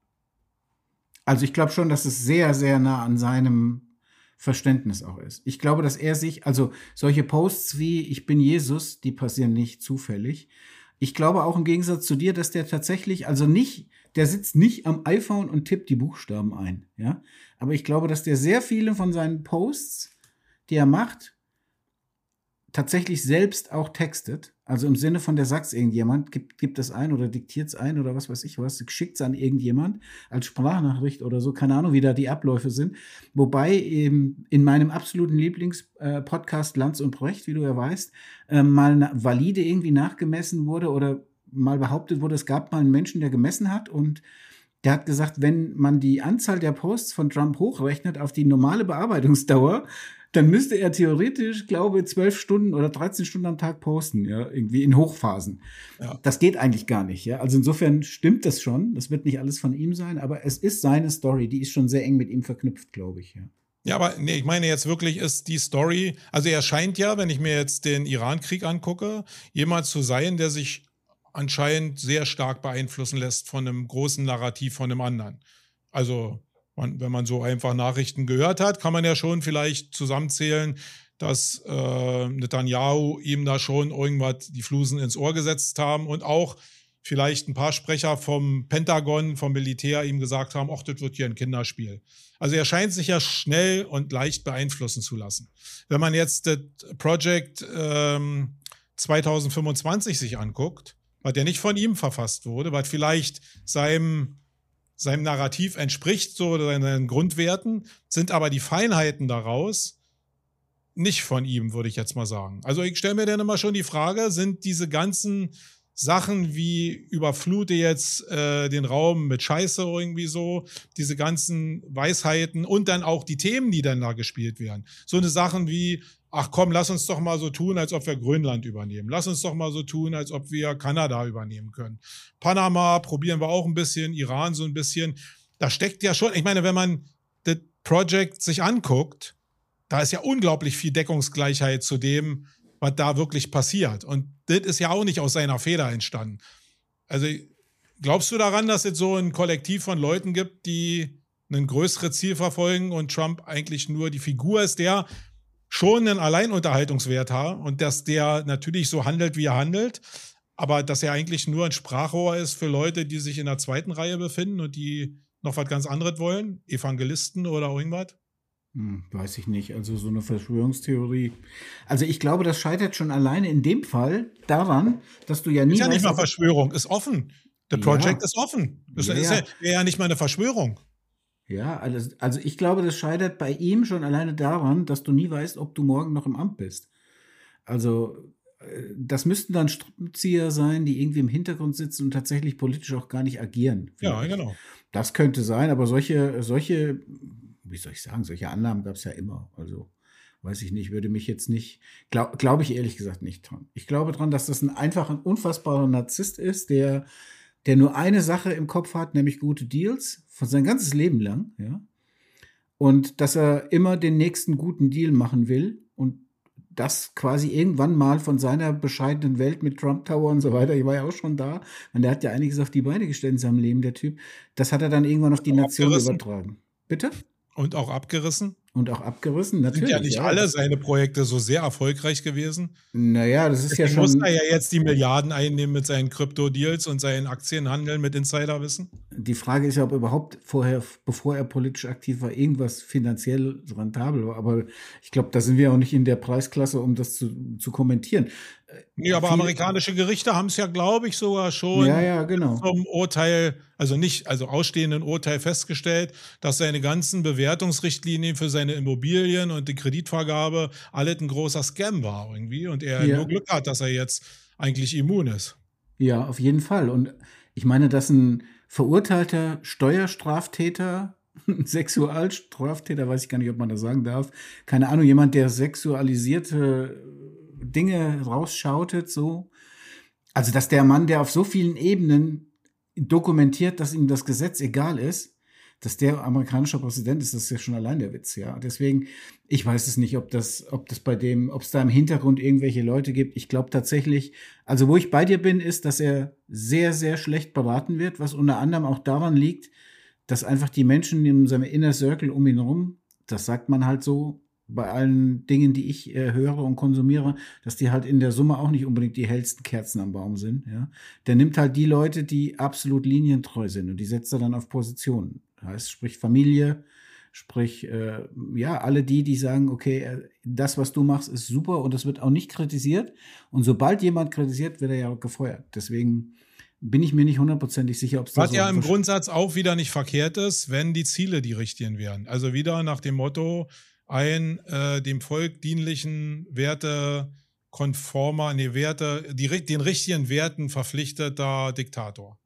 Speaker 1: Also ich glaube schon, dass es sehr, sehr nah an seinem Verständnis auch ist. Ich glaube, dass er sich, also solche Posts wie ich bin Jesus, die passieren nicht zufällig. Ich glaube auch im Gegensatz zu dir, dass der tatsächlich, also nicht, der sitzt nicht am iPhone und tippt die Buchstaben ein, ja. Aber ich glaube, dass der sehr viele von seinen Posts, die er macht, tatsächlich selbst auch textet. Also im Sinne von, der sagt irgendjemand, gibt, gibt das ein oder diktiert es ein oder was weiß ich was, schickt es an irgendjemand als Sprachnachricht oder so, keine Ahnung, wie da die Abläufe sind. Wobei eben in meinem absoluten Lieblingspodcast äh, Lanz und Brecht, wie du ja weißt, äh, mal na- valide irgendwie nachgemessen wurde oder mal behauptet wurde, es gab mal einen Menschen, der gemessen hat und der hat gesagt, wenn man die Anzahl der Posts von Trump hochrechnet auf die normale Bearbeitungsdauer, dann müsste er theoretisch, glaube ich, zwölf Stunden oder dreizehn Stunden am Tag posten, ja, irgendwie in Hochphasen.
Speaker 2: Ja.
Speaker 1: Das geht eigentlich gar nicht, ja. Also insofern stimmt das schon. Das wird nicht alles von ihm sein, aber es ist seine Story, die ist schon sehr eng mit ihm verknüpft, glaube ich, ja.
Speaker 2: Ja, aber nee, ich meine jetzt wirklich ist die Story, also er scheint ja, wenn ich mir jetzt den Iran-Krieg angucke, jemand zu sein, der sich anscheinend sehr stark beeinflussen lässt von einem großen Narrativ von einem anderen. Also man, wenn man so einfach Nachrichten gehört hat, kann man ja schon vielleicht zusammenzählen, dass äh, Netanyahu ihm da schon irgendwas die Flusen ins Ohr gesetzt haben und auch vielleicht ein paar Sprecher vom Pentagon, vom Militär ihm gesagt haben, ach, das wird hier ein Kinderspiel. Also er scheint sich ja schnell und leicht beeinflussen zu lassen. Wenn man jetzt das Project ähm, zwanzig fünfundzwanzig sich anguckt, was ja nicht von ihm verfasst wurde, was vielleicht seinem, seinem Narrativ entspricht, so oder seinen Grundwerten, sind aber die Feinheiten daraus nicht von ihm, würde ich jetzt mal sagen. Also ich stelle mir dann immer schon die Frage, sind diese ganzen Sachen wie überflute jetzt äh, den Raum mit Scheiße irgendwie so, diese ganzen Weisheiten und dann auch die Themen, die dann da gespielt werden. So eine Sachen wie, ach komm, lass uns doch mal so tun, als ob wir Grönland übernehmen. Lass uns doch mal so tun, als ob wir Kanada übernehmen können. Panama probieren wir auch ein bisschen, Iran so ein bisschen. Da steckt ja schon, ich meine, wenn man das Project sich anguckt, da ist ja unglaublich viel Deckungsgleichheit zu dem, was da wirklich passiert. Und das ist ja auch nicht aus seiner Feder entstanden. Also glaubst du daran, dass es so ein Kollektiv von Leuten gibt, die ein größeres Ziel verfolgen und Trump eigentlich nur die Figur ist, der schon einen Alleinunterhaltungswert hat und dass der natürlich so handelt, wie er handelt, aber dass er eigentlich nur ein Sprachrohr ist für Leute, die sich in der zweiten Reihe befinden und die noch was ganz anderes wollen? Evangelisten oder irgendwas?
Speaker 1: Hm, weiß ich nicht. Also so eine Verschwörungstheorie. Also ich glaube, das scheitert schon alleine in dem Fall daran, dass du ja nie
Speaker 2: Ist ja nicht
Speaker 1: weißt,
Speaker 2: mal
Speaker 1: ob-
Speaker 2: Verschwörung, ist offen. The
Speaker 1: Ja.
Speaker 2: Project ist offen. Das
Speaker 1: Ja,
Speaker 2: ist
Speaker 1: ja.
Speaker 2: ja, wäre ja nicht mal eine Verschwörung.
Speaker 1: Ja, also, also ich glaube, das scheitert bei ihm schon alleine daran, dass du nie weißt, ob du morgen noch im Amt bist. Also äh, das müssten dann Strippenzieher sein, die irgendwie im Hintergrund sitzen und tatsächlich politisch auch gar nicht agieren.
Speaker 2: Ja,
Speaker 1: vielleicht.
Speaker 2: genau.
Speaker 1: Das könnte sein, aber solche, solche, wie soll ich sagen, solche Annahmen gab es ja immer. Also weiß ich nicht, würde mich jetzt nicht, glaube glaub ich ehrlich gesagt nicht dran. Ich glaube dran, dass das ein einfach ein unfassbarer Narzisst ist, der, der nur eine Sache im Kopf hat, nämlich gute Deals, von sein ganzes Leben lang, ja. Und dass er immer den nächsten guten Deal machen will und das quasi irgendwann mal von seiner bescheidenen Welt mit Trump Tower und so weiter, ich war ja auch schon da, und der hat ja einiges auf die Beine gestellt in seinem Leben, der Typ, das hat er dann irgendwann auf die Nation
Speaker 2: abgerissen.
Speaker 1: übertragen. Bitte?
Speaker 2: Und auch abgerissen.
Speaker 1: Und auch abgerissen,
Speaker 2: Sind
Speaker 1: natürlich.
Speaker 2: ja nicht
Speaker 1: ja.
Speaker 2: alle seine Projekte so sehr erfolgreich gewesen.
Speaker 1: Naja, das ist ja
Speaker 2: Deswegen muss
Speaker 1: schon,
Speaker 2: er ja jetzt die Milliarden einnehmen mit seinen Krypto-Deals und seinen Aktienhandeln mit Insiderwissen.
Speaker 1: die Frage ist ja, ob überhaupt vorher, bevor er politisch aktiv war, irgendwas finanziell rentabel war. Aber ich glaube, da sind wir auch nicht in der Preisklasse, um das zu, zu kommentieren.
Speaker 2: Nee, aber
Speaker 1: Viele-
Speaker 2: amerikanische Gerichte haben es ja, glaube ich, sogar schon
Speaker 1: Ja, ja, genau.
Speaker 2: zum Urteil, also nicht, also ausstehenden Urteil festgestellt, dass seine ganzen Bewertungsrichtlinien für seine Immobilien und die Kreditvergabe alles ein großer Scam war irgendwie und er
Speaker 1: Ja.
Speaker 2: nur Glück hat, dass er jetzt eigentlich immun ist.
Speaker 1: Ja, auf jeden Fall. Und ich meine, dass ein verurteilter Steuerstraftäter, ein Sexualstraftäter, weiß ich gar nicht, ob man das sagen darf, keine Ahnung, jemand, der sexualisierte Dinge rausschautet, so. Also, dass der Mann, der auf so vielen Ebenen dokumentiert, dass ihm das Gesetz egal ist, dass der amerikanischer Präsident ist, das ist ja schon allein der Witz, ja. Deswegen, ich weiß es nicht, ob das, ob das bei dem, ob es da im Hintergrund irgendwelche Leute gibt. Ich glaube tatsächlich, also wo ich bei dir bin, ist, dass er sehr, sehr schlecht beraten wird, was unter anderem auch daran liegt, dass einfach die Menschen in seinem Inner Circle um ihn herum, das sagt man halt so, bei allen Dingen, die ich äh, höre und konsumiere, dass die halt in der Summe auch nicht unbedingt die hellsten Kerzen am Baum sind, ja. Der nimmt halt die Leute, die absolut linientreu sind und die setzt er dann auf Positionen. Heißt, sprich Familie, sprich, äh, ja, alle die, die sagen, okay, äh, das, was du machst, ist super und das wird auch nicht kritisiert. Und sobald jemand kritisiert, wird er ja gefeuert. Deswegen bin ich mir nicht hundertprozentig sicher, ob es da
Speaker 2: Was
Speaker 1: so
Speaker 2: ja im Grundsatz auch wieder nicht verkehrt ist, wenn die Ziele die richtigen wären. Also wieder nach dem Motto, ein äh, dem Volk dienlichen, wertekonformer, nee, Werte, die, den richtigen Werten verpflichteter Diktator.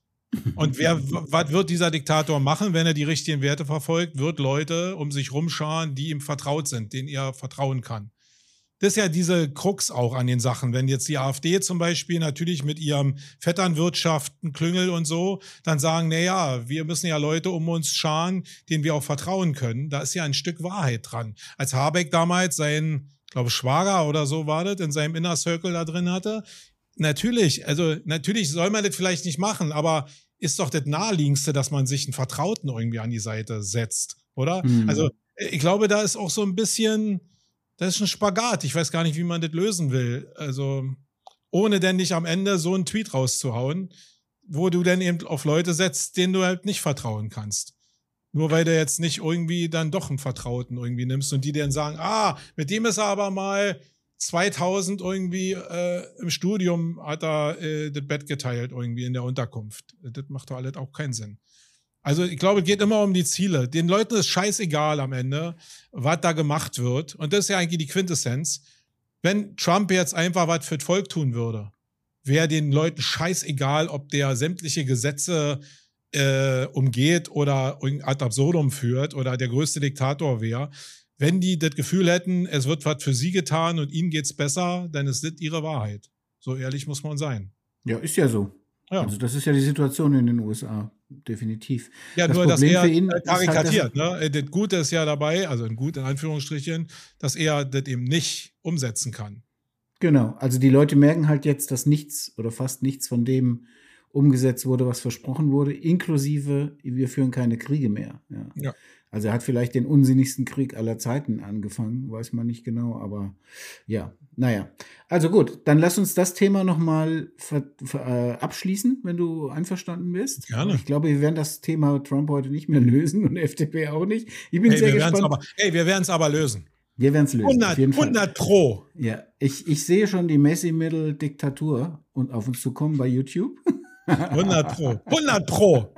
Speaker 2: Und wer, was wird dieser Diktator machen, wenn er die richtigen Werte verfolgt? Wird Leute um sich rumscharen, die ihm vertraut sind, denen er vertrauen kann. Das ist ja diese Krux auch an den Sachen. Wenn jetzt die AfD zum Beispiel natürlich mit ihrem Vetternwirtschaften, Klüngel und so, dann sagen, na ja, wir müssen ja Leute um uns scharen, denen wir auch vertrauen können. Da ist ja ein Stück Wahrheit dran. Als Habeck damals seinen, ich glaube, Schwager oder so war das, in seinem Inner Circle da drin hatte, natürlich, also natürlich soll man das vielleicht nicht machen, aber ist doch das Naheliegendste, dass man sich einen Vertrauten irgendwie an die Seite setzt, oder? Mhm. Also ich glaube, da ist auch so ein bisschen, das ist ein Spagat. Ich weiß gar nicht, wie man das lösen will. Also ohne denn nicht am Ende so einen Tweet rauszuhauen, wo du dann eben auf Leute setzt, denen du halt nicht vertrauen kannst. Nur weil du jetzt nicht irgendwie dann doch einen Vertrauten irgendwie nimmst und die dann sagen, ah, mit dem ist er aber mal zweitausend irgendwie äh, im Studium hat er äh, das Bett geteilt irgendwie in der Unterkunft. Das macht doch alles auch keinen Sinn. Also ich glaube, es geht immer um die Ziele. Den Leuten ist scheißegal am Ende, was da gemacht wird. Und das ist ja eigentlich die Quintessenz. Wenn Trump jetzt einfach was für das Volk tun würde, wäre den Leuten scheißegal, ob der sämtliche Gesetze äh, umgeht oder ad absurdum führt oder der größte Diktator wäre. Wenn die das Gefühl hätten, es wird was für sie getan und ihnen geht's besser, dann ist das ihre Wahrheit. So ehrlich muss man sein.
Speaker 1: Ja, ist ja so. Ja. Also das ist ja die Situation in den U S A, definitiv.
Speaker 2: Ja, das nur, Problem dass er für ihn karikatiert. Halt das, ne? Das Gute ist ja dabei, also ein Gut in Anführungsstrichen, dass er das eben nicht umsetzen kann.
Speaker 1: Genau, also die Leute merken halt jetzt, dass nichts oder fast nichts von dem umgesetzt wurde, was versprochen wurde, inklusive, wir führen keine Kriege mehr. Ja. ja. Also er hat vielleicht den unsinnigsten Krieg aller Zeiten angefangen, weiß man nicht genau, aber ja, naja. Also gut, dann lass uns das Thema nochmal äh, abschließen, wenn du einverstanden bist.
Speaker 2: Gerne.
Speaker 1: Ich glaube, wir werden das Thema Trump heute nicht mehr lösen und F D P auch nicht. Ich bin hey, sehr gespannt.
Speaker 2: Aber, hey, wir werden es aber lösen.
Speaker 1: Wir werden es lösen.
Speaker 2: hundert, auf jeden Fall. hundert Pro.
Speaker 1: Ja, ich, ich sehe schon die Messi-Middle-Diktatur und auf uns zukommen bei YouTube.
Speaker 2: hundert Pro. hundert Pro.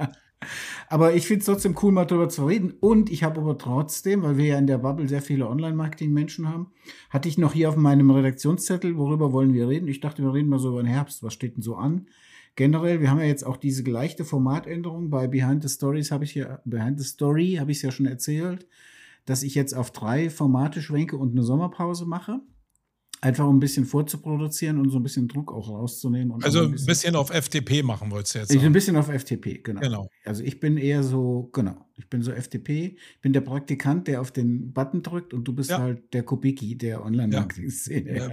Speaker 1: Aber ich finde es trotzdem cool, mal darüber zu reden. Und ich habe aber trotzdem, weil wir ja in der Bubble sehr viele Online-Marketing-Menschen haben, hatte ich noch hier auf meinem Redaktionszettel, worüber wollen wir reden? Ich dachte, wir reden mal so über den Herbst. Was steht denn so an? Generell, wir haben ja jetzt auch diese leichte Formatänderung. Bei Behind the Stories habe ich ja, Behind the Story habe ich es ja schon erzählt, dass ich jetzt auf drei Formate schwenke und eine Sommerpause mache. Einfach um ein bisschen vorzuproduzieren und so ein bisschen Druck auch rauszunehmen. Und
Speaker 2: also
Speaker 1: ein
Speaker 2: bisschen, bisschen auf F T P machen wolltest du jetzt
Speaker 1: sagen. Ich ein bisschen auf F T P, genau.
Speaker 2: genau.
Speaker 1: Also ich bin eher so, genau, ich bin so F T P, ich bin der Praktikant, der auf den Button drückt und du bist ja. halt der Kubicki der Online-Marketing-Szene. Ja.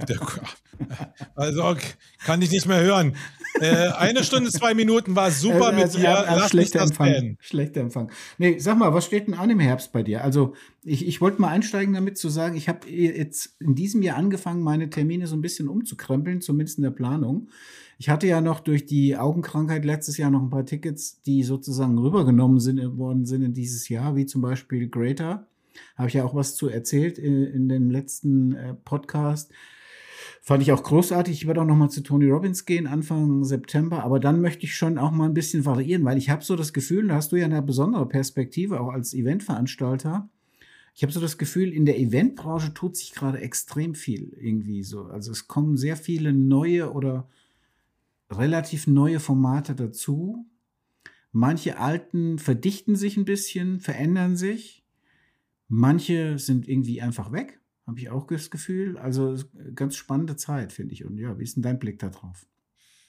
Speaker 2: Ja, also okay, kann ich nicht mehr hören. äh, eine Stunde, zwei Minuten war super mit
Speaker 1: also,
Speaker 2: dir.
Speaker 1: Lass schlechter Empfang. Schlechter Empfang. Nee, sag mal, was steht denn an im Herbst bei dir? Also ich, ich wollte mal einsteigen damit zu sagen, ich habe jetzt in diesem Jahr angefangen, meine Termine so ein bisschen umzukrempeln, zumindest in der Planung. Ich hatte ja noch durch die Augenkrankheit letztes Jahr noch ein paar Tickets, die sozusagen rübergenommen sind, worden sind in dieses Jahr, wie zum Beispiel Greater. Habe ich ja auch was zu erzählt in, in dem letzten äh, Podcast. Fand ich auch großartig. Ich werde auch noch mal zu Tony Robbins gehen, Anfang September. Aber dann möchte ich schon auch mal ein bisschen variieren, weil ich habe so das Gefühl, da hast du ja eine besondere Perspektive, auch als Eventveranstalter. Ich habe so das Gefühl, in der Eventbranche tut sich gerade extrem viel irgendwie so. Also es kommen sehr viele neue oder relativ neue Formate dazu. Manche alten verdichten sich ein bisschen, verändern sich. Manche sind irgendwie einfach weg, habe ich auch das Gefühl. Also ganz spannende Zeit, finde ich. Und ja, wie ist denn dein Blick da drauf?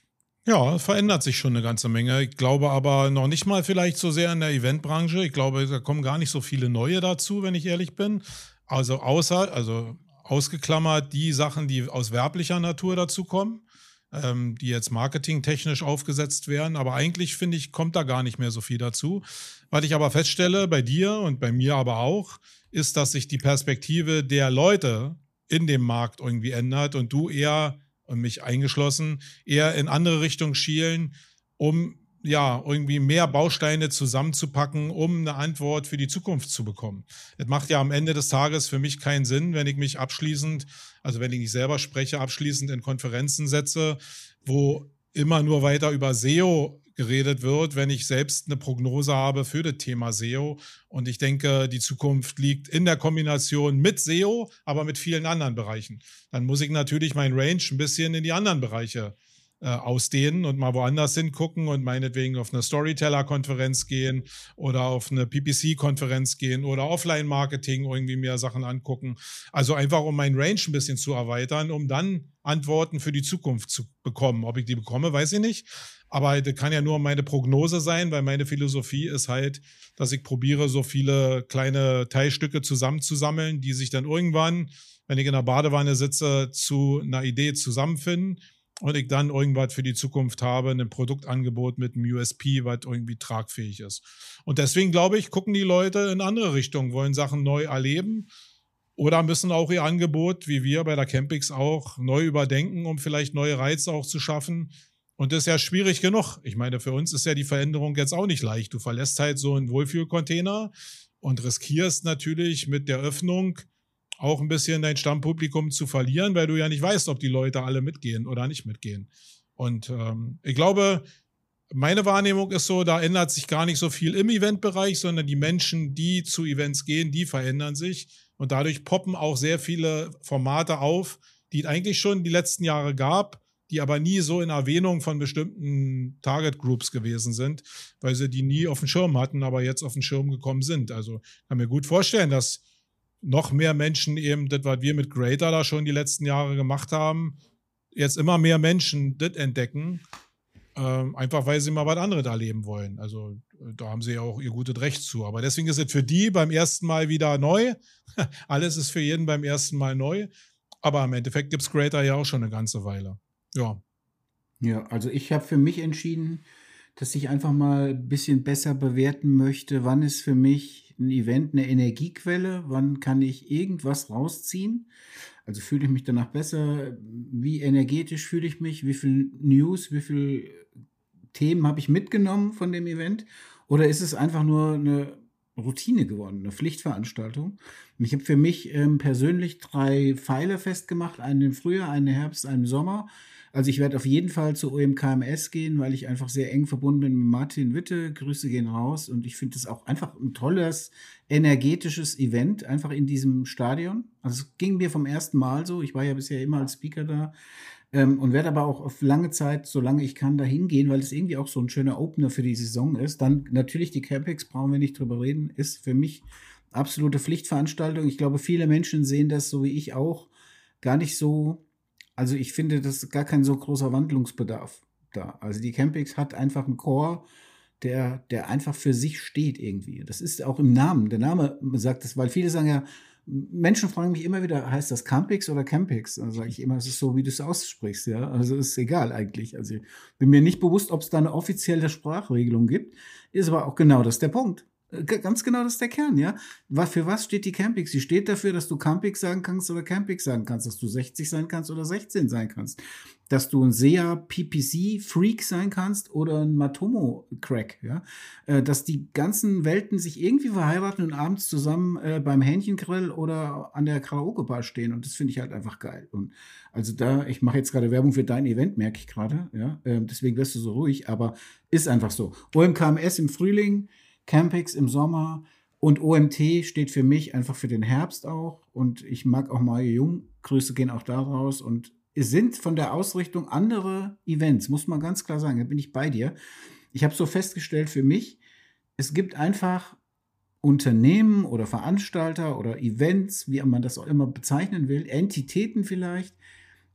Speaker 2: Ja, verändert sich schon eine ganze Menge. Ich glaube aber noch nicht mal vielleicht so sehr in der Eventbranche. Ich glaube, da kommen gar nicht so viele neue dazu, wenn ich ehrlich bin. Also außer, also ausgeklammert die Sachen, die aus werblicher Natur dazu kommen, ähm, die jetzt marketingtechnisch aufgesetzt werden. Aber eigentlich, finde ich, kommt da gar nicht mehr so viel dazu. Was ich aber feststelle bei dir und bei mir aber auch, ist, dass sich die Perspektive der Leute in dem Markt irgendwie ändert und du eher, und mich eingeschlossen, eher in andere Richtungen schielen, um ja irgendwie mehr Bausteine zusammenzupacken, um eine Antwort für die Zukunft zu bekommen. Es macht ja am Ende des Tages für mich keinen Sinn, wenn ich mich abschließend, also wenn ich nicht selber spreche, abschließend in Konferenzen setze, wo immer nur weiter über S E O geredet wird, wenn ich selbst eine Prognose habe für das Thema S E O. Und ich denke, die Zukunft liegt in der Kombination mit S E O, aber mit vielen anderen Bereichen. Dann muss ich natürlich mein Range ein bisschen in die anderen Bereiche äh, ausdehnen und mal woanders hingucken und meinetwegen auf eine Storyteller-Konferenz gehen oder auf eine P P C-Konferenz gehen oder Offline-Marketing irgendwie mehr Sachen angucken. Also einfach, um mein Range ein bisschen zu erweitern, um dann Antworten für die Zukunft zu bekommen. Ob ich die bekomme, weiß ich nicht. Aber das kann ja nur meine Prognose sein, weil meine Philosophie ist halt, dass ich probiere, so viele kleine Teilstücke zusammenzusammeln, die sich dann irgendwann, wenn ich in der Badewanne sitze, zu einer Idee zusammenfinden und ich dann irgendwas für die Zukunft habe, ein Produktangebot mit einem U S P, was irgendwie tragfähig ist. Und deswegen, glaube ich, gucken die Leute in andere Richtungen, wollen Sachen neu erleben oder müssen auch ihr Angebot, wie wir bei der Campix auch, neu überdenken, um vielleicht neue Reize auch zu schaffen. Und das ist ja schwierig genug. Ich meine, für uns ist ja die Veränderung jetzt auch nicht leicht. Du verlässt halt so einen Wohlfühlcontainer und riskierst natürlich mit der Öffnung auch ein bisschen dein Stammpublikum zu verlieren, weil du ja nicht weißt, ob die Leute alle mitgehen oder nicht mitgehen. Und ähm, ich glaube, meine Wahrnehmung ist so, da ändert sich gar nicht so viel im Eventbereich, sondern die Menschen, die zu Events gehen, die verändern sich. Und dadurch poppen auch sehr viele Formate auf, die es eigentlich schon die letzten Jahre gab, die aber nie so in Erwähnung von bestimmten Target Groups gewesen sind, weil sie die nie auf dem Schirm hatten, aber jetzt auf den Schirm gekommen sind. Also kann mir gut vorstellen, dass noch mehr Menschen eben das, was wir mit Greater da schon die letzten Jahre gemacht haben, jetzt immer mehr Menschen das entdecken, ähm, einfach weil sie mal was anderes erleben wollen. Also da haben sie ja auch ihr gutes Recht zu. Aber deswegen ist es für die beim ersten Mal wieder neu. Alles ist für jeden beim ersten Mal neu. Aber im Endeffekt gibt es Greater ja auch schon eine ganze Weile. Ja.
Speaker 1: Ja, also ich habe für mich entschieden, dass ich einfach mal ein bisschen besser bewerten möchte, wann ist für mich ein Event eine Energiequelle, wann kann ich irgendwas rausziehen. Also fühle ich mich danach besser, wie energetisch fühle ich mich, wie viel News, wie viel Themen habe ich mitgenommen von dem Event oder ist es einfach nur eine Routine geworden, eine Pflichtveranstaltung. Und ich habe für mich ähm, persönlich drei Pfeile festgemacht, einen im Frühjahr, einen im Herbst, einen im Sommer. Also ich werde auf jeden Fall zu O M K M S gehen, weil ich einfach sehr eng verbunden bin mit Martin Witte. Grüße gehen raus. Und ich finde es auch einfach ein tolles, energetisches Event, einfach in diesem Stadion. Also es ging mir vom ersten Mal so. Ich war ja bisher immer als Speaker da. Ähm, und werde aber auch auf lange Zeit, solange ich kann, da hingehen, weil es irgendwie auch so ein schöner Opener für die Saison ist. Dann natürlich die Campix, brauchen wir nicht drüber reden, ist für mich absolute Pflichtveranstaltung. Ich glaube, viele Menschen sehen das, so wie ich auch, gar nicht so. Also ich finde, das ist gar kein so großer Wandlungsbedarf da. Also die Campix hat einfach einen Core, der, der einfach für sich steht irgendwie. Das ist auch im Namen. Der Name sagt das, weil viele sagen ja, Menschen fragen mich immer wieder, heißt das Campix oder Campix? Dann sage ich immer, es ist so, wie du es aussprichst, ja. Also ist egal eigentlich. Also ich bin mir nicht bewusst, ob es da eine offizielle Sprachregelung gibt. Ist aber auch genau das der Punkt. Ganz genau, das ist der Kern, ja. Für was steht die Campix? Sie steht dafür, dass du Campix sagen kannst oder Campix sagen kannst, dass du sechzig sein kannst oder sechzehn sein kannst, dass du ein S E A P P C Freak sein kannst oder ein Matomo Crack, ja. Dass die ganzen Welten sich irgendwie verheiraten und abends zusammen äh, beim Hähnchengrill oder an der Karaoke-Bar stehen und das finde ich halt einfach geil. Und also da, ich mache jetzt gerade Werbung für dein Event, merke ich gerade, ja. Äh, deswegen wirst du so ruhig, aber ist einfach so. O M K M S im Frühling, Campix im Sommer und O M T steht für mich einfach für den Herbst auch. Und ich mag auch Mario Jung. Grüße gehen auch da raus. Und es sind von der Ausrichtung andere Events, muss man ganz klar sagen. Da bin ich bei dir. Ich habe so festgestellt für mich, es gibt einfach Unternehmen oder Veranstalter oder Events, wie man das auch immer bezeichnen will, Entitäten vielleicht,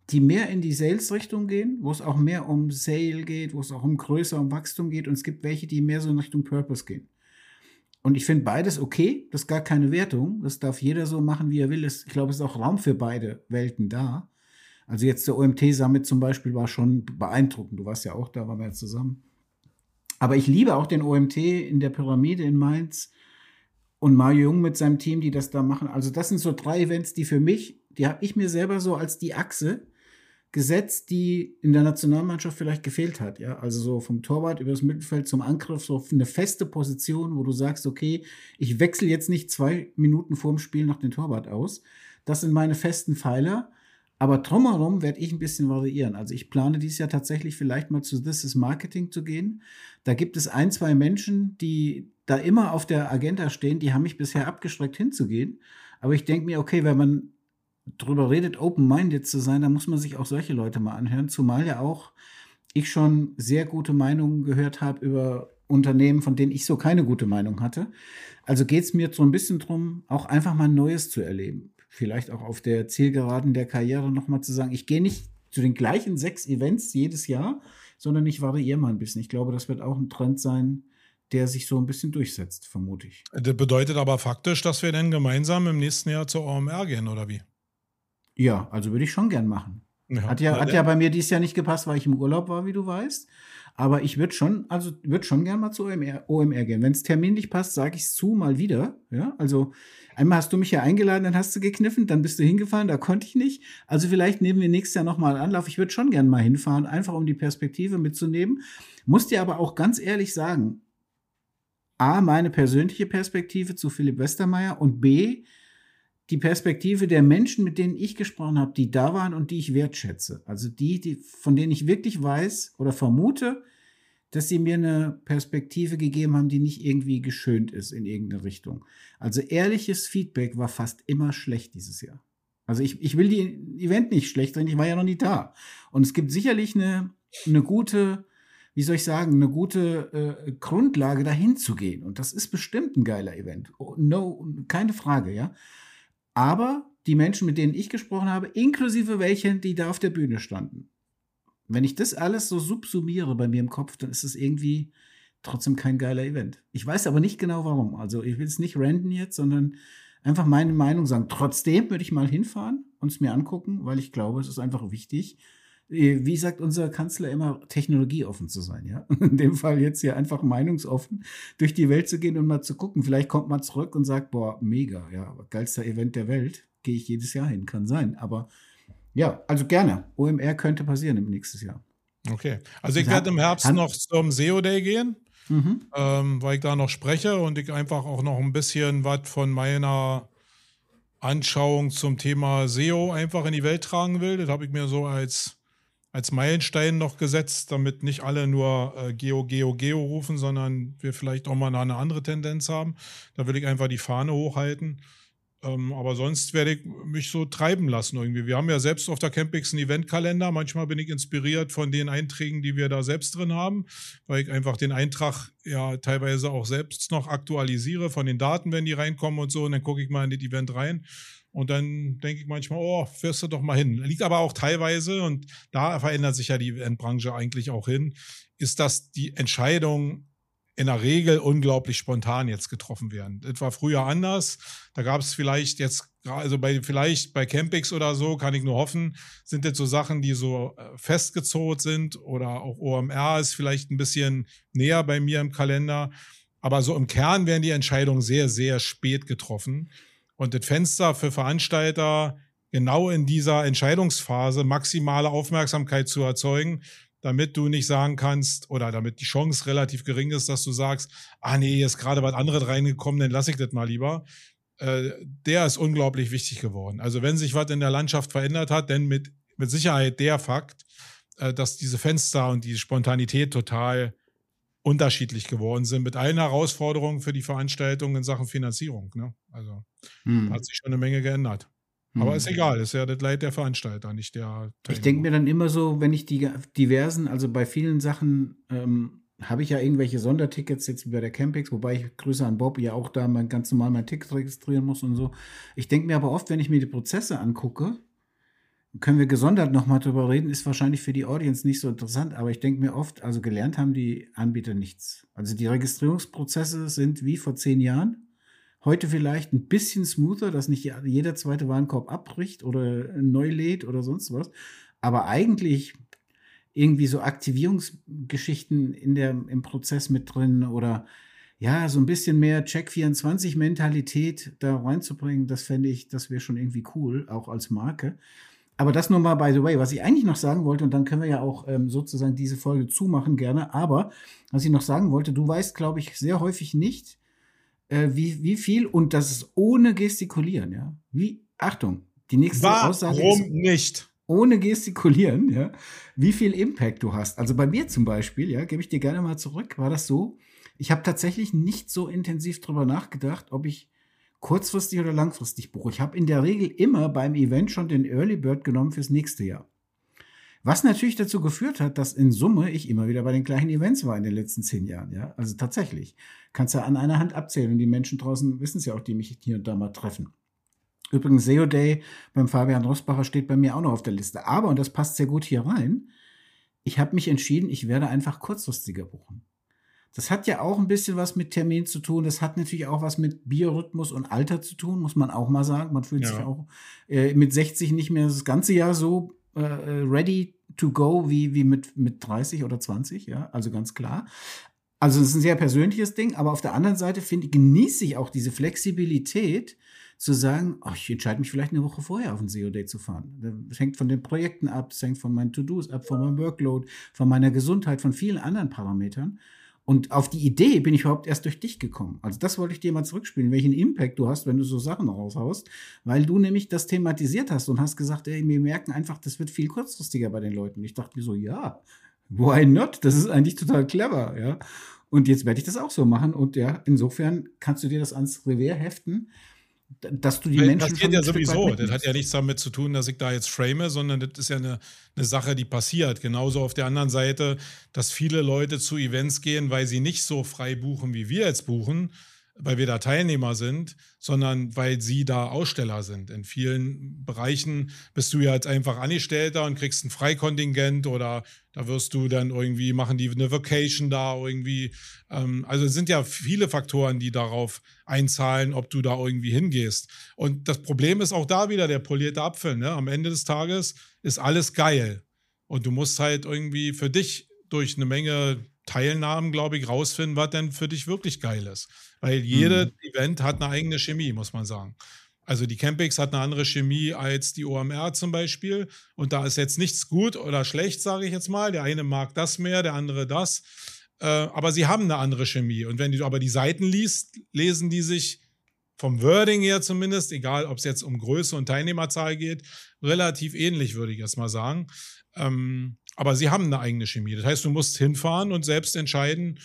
Speaker 1: die mehr in die Sales-Richtung gehen, wo es auch mehr um Sale geht, wo es auch um Größe, um Wachstum geht. Und es gibt welche, die mehr so in Richtung Purpose gehen. Und ich finde beides okay, das ist gar keine Wertung. Das darf jeder so machen, wie er will. Ich glaube, es ist auch Raum für beide Welten da. Also jetzt der O M T-Summit zum Beispiel war schon beeindruckend. Du warst ja auch da, waren wir ja zusammen. Aber ich liebe auch den O M T in der Pyramide in Mainz und Mario Jung mit seinem Team, die das da machen. Also das sind so drei Events, die für mich, die habe ich mir selber so als die Achse gesetzt, die in der Nationalmannschaft vielleicht gefehlt hat. Ja, also so vom Torwart über das Mittelfeld zum Angriff, so eine feste Position, wo du sagst, okay, ich wechsle jetzt nicht zwei Minuten vorm Spiel noch den Torwart aus. Das sind meine festen Pfeiler. Aber drumherum werde ich ein bisschen variieren. Also ich plane dieses Jahr tatsächlich vielleicht mal zu This is Marketing zu gehen. Da gibt es ein, zwei Menschen, die da immer auf der Agenda stehen, die haben mich bisher abgeschreckt hinzugehen. Aber ich denke mir, okay, wenn man drüber redet, open-minded zu sein, dann muss man sich auch solche Leute mal anhören. Zumal ja auch ich schon sehr gute Meinungen gehört habe über Unternehmen, von denen ich so keine gute Meinung hatte. Also geht es mir so ein bisschen drum, auch einfach mal Neues zu erleben. Vielleicht auch auf der Zielgeraden der Karriere nochmal zu sagen, ich gehe nicht zu den gleichen sechs Events jedes Jahr, sondern ich variiere mal ein bisschen. Ich glaube, das wird auch ein Trend sein, der sich so ein bisschen durchsetzt, vermute ich.
Speaker 2: Das bedeutet aber faktisch, dass wir dann gemeinsam im nächsten Jahr zur O M R gehen, oder wie?
Speaker 1: Ja, also würde ich schon gern machen.
Speaker 2: Ja,
Speaker 1: hat ja, hat ja bei mir dieses Jahr nicht gepasst, weil ich im Urlaub war, wie du weißt. Aber ich würde schon, also würde schon gern mal zu O M R, O M R gehen. Wenn es terminlich passt, sage ich es zu, mal wieder. Ja, also einmal hast du mich ja eingeladen, dann hast du gekniffen, dann bist du hingefahren, da konnte ich nicht. Also vielleicht nehmen wir nächstes Jahr nochmal Anlauf. Ich würde schon gern mal hinfahren, einfach um die Perspektive mitzunehmen. Muss dir aber auch ganz ehrlich sagen, A, meine persönliche Perspektive zu Philipp Westermeier und B, die Perspektive der Menschen, mit denen ich gesprochen habe, die da waren und die ich wertschätze. Also die, die, von denen ich wirklich weiß oder vermute, dass sie mir eine Perspektive gegeben haben, die nicht irgendwie geschönt ist in irgendeine Richtung. Also ehrliches Feedback war fast immer schlecht dieses Jahr. Also ich, ich will die Event nicht schlecht reden, ich war ja noch nie da. Und es gibt sicherlich eine, eine gute, wie soll ich sagen, eine gute äh, Grundlage, dahin zu gehen. Und das ist bestimmt ein geiler Event. Oh, no, keine Frage, ja. Aber die Menschen, mit denen ich gesprochen habe, inklusive welchen, die da auf der Bühne standen, wenn ich das alles so subsumiere bei mir im Kopf, dann ist es irgendwie trotzdem kein geiler Event. Ich weiß aber nicht genau warum. Also ich will es nicht ranten jetzt, sondern einfach meine Meinung sagen. Trotzdem würde ich mal hinfahren und es mir angucken, weil ich glaube, es ist einfach wichtig. Wie sagt unser Kanzler immer, technologieoffen zu sein, ja? In dem Fall jetzt hier einfach meinungsoffen durch die Welt zu gehen und mal zu gucken. Vielleicht kommt man zurück und sagt, boah, mega, ja, geilster Event der Welt. Gehe ich jedes Jahr hin, kann sein. Aber ja, also gerne. O M R könnte passieren im nächsten Jahr.
Speaker 2: Okay. Also ich werde im Herbst Han- noch zum S E O Day gehen, mhm. ähm, weil ich da noch spreche und ich einfach auch noch ein bisschen was von meiner Anschauung zum Thema S E O einfach in die Welt tragen will. Das habe ich mir so als als Meilenstein noch gesetzt, damit nicht alle nur äh, Geo, Geo, Geo rufen, sondern wir vielleicht auch mal eine andere Tendenz haben. Da will ich einfach die Fahne hochhalten. Ähm, aber sonst werde ich mich so treiben lassen irgendwie. Wir haben ja selbst auf der Campix einen Eventkalender. Manchmal bin ich inspiriert von den Einträgen, die wir da selbst drin haben, weil ich einfach den Eintrag ja teilweise auch selbst noch aktualisiere von den Daten, wenn die reinkommen und so. Und dann gucke ich mal in das Event rein. Und dann denke ich manchmal, oh, fährst du doch mal hin. Liegt aber auch teilweise, und da verändert sich ja die Eventbranche eigentlich auch hin, ist, dass die Entscheidungen in der Regel unglaublich spontan jetzt getroffen werden. Das war früher anders. Da gab es vielleicht jetzt, also bei vielleicht bei Campix oder so, kann ich nur hoffen, sind jetzt so Sachen, die so festgezurrt sind, oder auch O M R ist vielleicht ein bisschen näher bei mir im Kalender. Aber so im Kern werden die Entscheidungen sehr, sehr spät getroffen. Und das Fenster für Veranstalter, genau in dieser Entscheidungsphase maximale Aufmerksamkeit zu erzeugen, damit du nicht sagen kannst, oder damit die Chance relativ gering ist, dass du sagst, ah nee, hier ist gerade was anderes reingekommen, dann lasse ich das mal lieber. Äh, der ist unglaublich wichtig geworden. Also wenn sich was in der Landschaft verändert hat, dann mit, mit Sicherheit der Fakt, äh, dass diese Fenster und die Spontanität total unterschiedlich geworden sind, mit allen Herausforderungen für die Veranstaltung in Sachen Finanzierung. Ne? Also hm. da hat sich schon eine Menge geändert. Aber hm. ist egal, ist ja das Leid der Veranstalter, nicht der Teilnehmer.
Speaker 1: Ich denke mir dann immer so, wenn ich die diversen, also bei vielen Sachen ähm, habe ich ja irgendwelche Sondertickets, jetzt wie bei der Campix, wobei ich Grüße an Bob ja auch da mein, ganz normal mein Ticket registrieren muss und so. Ich denke mir aber oft, wenn ich mir die Prozesse angucke, können wir gesondert nochmal drüber reden, ist wahrscheinlich für die Audience nicht so interessant, aber ich denke mir oft, also gelernt haben die Anbieter nichts. Also die Registrierungsprozesse sind wie vor zehn Jahren. Heute vielleicht ein bisschen smoother, dass nicht jeder zweite Warenkorb abbricht oder neu lädt oder sonst was. Aber eigentlich irgendwie so Aktivierungsgeschichten in der, im Prozess mit drin oder ja, so ein bisschen mehr Check vierundzwanzig Mentalität da reinzubringen, das fände ich, das wäre schon irgendwie cool, auch als Marke. Aber das nur mal by the way, was ich eigentlich noch sagen wollte, und dann können wir ja auch ähm, sozusagen diese Folge zumachen gerne, aber was ich noch sagen wollte, du weißt, glaube ich, sehr häufig nicht, äh, wie, wie viel, und das ist ohne Gestikulieren, ja. Wie, Achtung, die nächste
Speaker 2: Warum
Speaker 1: Aussage ist
Speaker 2: Warum nicht?
Speaker 1: ohne Gestikulieren, ja, wie viel Impact du hast. Also bei mir zum Beispiel, ja, gebe ich dir gerne mal zurück, war das so, ich habe tatsächlich nicht so intensiv drüber nachgedacht, ob ich kurzfristig oder langfristig buche. Ich habe in der Regel immer beim Event schon den Early Bird genommen fürs nächste Jahr. Was natürlich dazu geführt hat, dass in Summe ich immer wieder bei den gleichen Events war in den letzten zehn Jahren. Ja, also tatsächlich. Kannst ja an einer Hand abzählen. Und die Menschen draußen wissen es ja auch, die mich hier und da mal treffen. Übrigens, S E O Day beim Fabian Rosbacher steht bei mir auch noch auf der Liste. Aber, und das passt sehr gut hier rein, ich habe mich entschieden, ich werde einfach kurzfristiger buchen. Das hat ja auch ein bisschen was mit Termin zu tun. Das hat natürlich auch was mit Biorhythmus und Alter zu tun, muss man auch mal sagen. Man fühlt ja. sich auch äh, mit sechzig nicht mehr das ganze Jahr so äh, ready to go wie, wie mit, mit dreißig oder zwanzig. Ja, also ganz klar. Also es ist ein sehr persönliches Ding. Aber auf der anderen Seite finde ich, genieße ich auch diese Flexibilität, zu sagen, oh, ich entscheide mich vielleicht eine Woche vorher auf ein S E O Day zu fahren. Das hängt von den Projekten ab, das hängt von meinen To-Dos ab, von meinem Workload, von meiner Gesundheit, von vielen anderen Parametern. Und auf die Idee bin ich überhaupt erst durch dich gekommen. Also das wollte ich dir mal zurückspielen, welchen Impact du hast, wenn du so Sachen raushaust, weil du nämlich das thematisiert hast und hast gesagt, ey, wir merken einfach, das wird viel kurzfristiger bei den Leuten. Und ich dachte mir so, ja, why not? Das ist eigentlich total clever, ja. Und jetzt werde ich das auch so machen. Und ja, insofern kannst du dir das ans Revers heften, dass du die
Speaker 2: Weil
Speaker 1: Menschen
Speaker 2: passiert
Speaker 1: schon
Speaker 2: ja
Speaker 1: ein Stück weit
Speaker 2: sowieso. Das
Speaker 1: mitnimmst.
Speaker 2: hat ja nichts damit zu tun, dass ich da jetzt frame, sondern das ist ja eine, eine Sache, die passiert. Genauso auf der anderen Seite, dass viele Leute zu Events gehen, weil sie nicht so frei buchen, wie wir jetzt buchen, weil wir da Teilnehmer sind, sondern weil sie da Aussteller sind. In vielen Bereichen bist du ja jetzt einfach Angestellter und kriegst ein Freikontingent oder da wirst du dann irgendwie, machen die eine Vacation da irgendwie. Ähm, also es sind ja viele Faktoren, die darauf einzahlen, ob du da irgendwie hingehst. Und das Problem ist auch da wieder der polierte Apfel. Ne? Am Ende des Tages ist alles geil. Und du musst halt irgendwie für dich durch eine Menge Teilnahmen, glaube ich, rausfinden, was denn für dich wirklich geil ist. Weil jedes mhm. Event hat eine eigene Chemie, muss man sagen. Also die Campix hat eine andere Chemie als die O M R zum Beispiel. Und da ist jetzt nichts gut oder schlecht, sage ich jetzt mal. Der eine mag das mehr, der andere das. Äh, aber sie haben eine andere Chemie. Und wenn du aber die Seiten liest, lesen die sich vom Wording her zumindest, egal ob es jetzt um Größe und Teilnehmerzahl geht, relativ ähnlich, würde ich jetzt mal sagen. Ähm, aber sie haben eine eigene Chemie. Das heißt, du musst hinfahren und selbst entscheiden,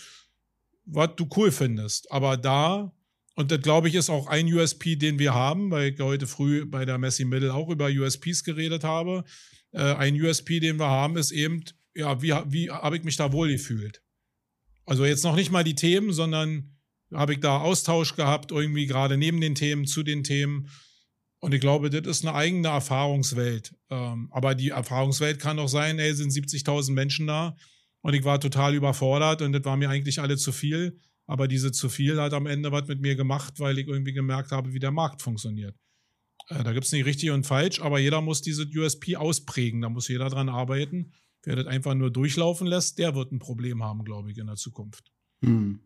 Speaker 2: was du cool findest. Aber da, und das glaube ich ist auch ein U S P, den wir haben, weil ich heute früh bei der Messi Middle auch über U S Ps geredet habe. Äh, ein U S P, den wir haben, ist eben, ja, wie, wie habe ich mich da wohl gefühlt? Also jetzt noch nicht mal die Themen, sondern habe ich da Austausch gehabt, irgendwie gerade neben den Themen, zu den Themen. Und ich glaube, das ist eine eigene Erfahrungswelt. Ähm, aber die Erfahrungswelt kann auch sein, ey, sind siebzigtausend Menschen da und ich war total überfordert und das war mir eigentlich alle zu viel. Aber diese zu viel hat am Ende was mit mir gemacht, weil ich irgendwie gemerkt habe, wie der Markt funktioniert. Äh, da gibt es nicht richtig und falsch, aber jeder muss diese U S P ausprägen. Da muss jeder dran arbeiten. Wer das einfach nur durchlaufen lässt, der wird ein Problem haben, glaube ich, in der Zukunft.
Speaker 1: Hm.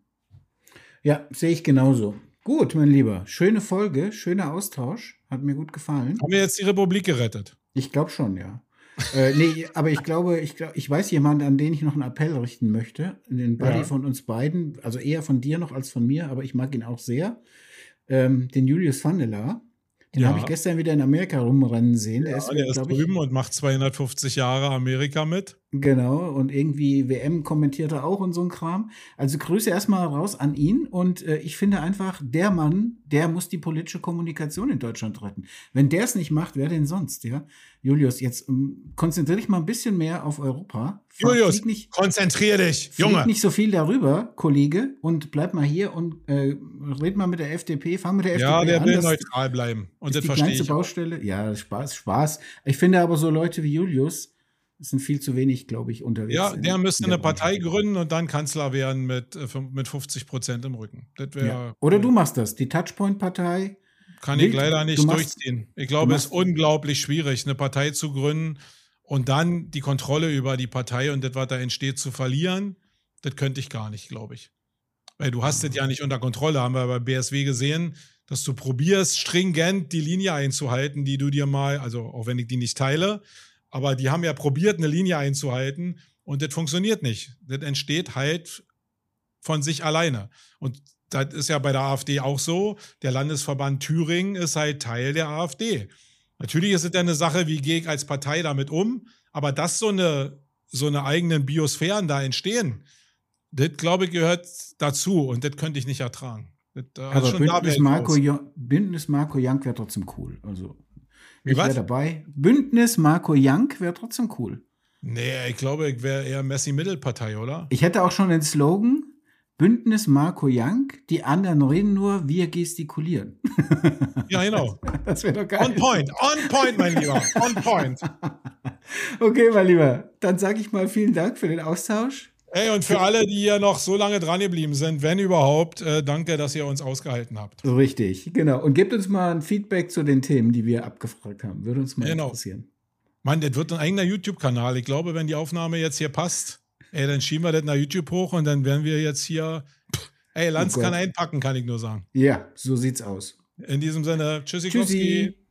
Speaker 1: Ja, sehe ich genauso. Gut, mein Lieber. Schöne Folge, schöner Austausch. Hat mir gut gefallen.
Speaker 2: Haben wir jetzt die Republik gerettet?
Speaker 1: Ich glaube schon, ja. äh, nee, aber ich glaube, ich, glaub, ich weiß jemanden, an den ich noch einen Appell richten möchte. Den Buddy ja. von uns beiden, also eher von dir noch als von mir, aber ich mag ihn auch sehr. Ähm, den Julius Vandela. Den ja. habe ich gestern wieder in Amerika rumrennen sehen.
Speaker 2: Ja,
Speaker 1: der ist,
Speaker 2: der ist drüben ich, und macht zweihundertfünfzig Jahre Amerika mit.
Speaker 1: Genau, und irgendwie W M kommentiert er auch und so ein Kram. Also Grüße erstmal raus an ihn und äh, ich finde einfach, der Mann, der muss die politische Kommunikation in Deutschland retten. Wenn der es nicht macht, wer denn sonst, ja? Julius, jetzt ähm, konzentriere dich mal ein bisschen mehr auf Europa.
Speaker 2: Julius,
Speaker 1: flieg nicht,
Speaker 2: konzentrier dich,
Speaker 1: flieg
Speaker 2: Junge.
Speaker 1: nicht so viel darüber, Kollege, und bleib mal hier und äh, red mal mit der F D P, fang mit der
Speaker 2: Ja,
Speaker 1: F D P
Speaker 2: der
Speaker 1: an.
Speaker 2: will
Speaker 1: das
Speaker 2: neutral bleiben. Und
Speaker 1: ist
Speaker 2: das
Speaker 1: die
Speaker 2: verstehe
Speaker 1: kleinste
Speaker 2: ich auch.
Speaker 1: Baustelle. Ja, Spaß, Spaß. Ich finde aber so Leute wie Julius sind viel zu wenig, glaube ich, unterwegs.
Speaker 2: Ja, der
Speaker 1: in,
Speaker 2: müsste
Speaker 1: in der
Speaker 2: eine Partei
Speaker 1: Branche.
Speaker 2: gründen und dann Kanzler werden mit, äh, fünf- mit fünfzig Prozent im Rücken. Das wäre.
Speaker 1: Ja. Oder du machst das, die Touchpoint-Partei.
Speaker 2: Kann ich
Speaker 1: Wild,
Speaker 2: leider
Speaker 1: du
Speaker 2: nicht
Speaker 1: machst-
Speaker 2: durchziehen. Ich glaube, es ist
Speaker 1: machst-
Speaker 2: unglaublich schwierig, eine Partei zu gründen und dann die Kontrolle über die Partei und das, was da entsteht, zu verlieren. Das könnte ich gar nicht, glaube ich. Weil du hast das ja nicht unter Kontrolle, haben wir bei B S W gesehen, dass du probierst, stringent die Linie einzuhalten, die du dir mal, also auch wenn ich die nicht teile, aber die haben ja probiert, eine Linie einzuhalten und das funktioniert nicht. Das entsteht halt von sich alleine. Und das ist ja bei der AfD auch so. Der Landesverband Thüringen ist halt Teil der AfD. Natürlich ist es ja eine Sache, wie gehe ich als Partei damit um, aber dass so eine, so eine eigenen Biosphären da entstehen, das, glaube ich, gehört dazu und das könnte ich nicht ertragen. Das, äh,
Speaker 1: Aber
Speaker 2: schon da
Speaker 1: Bündnis
Speaker 2: wäre ich
Speaker 1: Marco,
Speaker 2: raus.
Speaker 1: Jo- Bündnis Marco Jank wäre trotzdem cool. Also,
Speaker 2: Wie
Speaker 1: ich
Speaker 2: was?
Speaker 1: wäre dabei. Bündnis Marco Jank wäre trotzdem cool.
Speaker 2: Nee, ich glaube, ich wäre eher Messi-Mittelpartei, oder?
Speaker 1: Ich hätte auch schon den Slogan: Bündnis Marco Jank, die anderen reden nur, wir gestikulieren.
Speaker 2: Ja, genau.
Speaker 1: Das wäre doch geil.
Speaker 2: On point, on point, mein Lieber, on point.
Speaker 1: Okay, mein Lieber, dann sage ich mal vielen Dank für den Austausch.
Speaker 2: Hey, und für alle, die hier noch so lange dran geblieben sind, wenn überhaupt, äh, danke, dass ihr uns ausgehalten habt.
Speaker 1: Richtig, genau. Und gebt uns mal ein Feedback zu den Themen, die wir abgefragt haben. Würde uns mal
Speaker 2: Genau.
Speaker 1: interessieren.
Speaker 2: Mann, das wird ein eigener YouTube-Kanal. Ich glaube, wenn die Aufnahme jetzt hier passt, ey, dann schieben wir das nach YouTube hoch und dann werden wir jetzt hier. Pff, ey, Lanz
Speaker 1: Oh Gott.
Speaker 2: kann einpacken, kann ich nur sagen.
Speaker 1: Ja, so sieht's aus.
Speaker 2: In diesem Sinne, tschüssi,
Speaker 1: Tschüssi.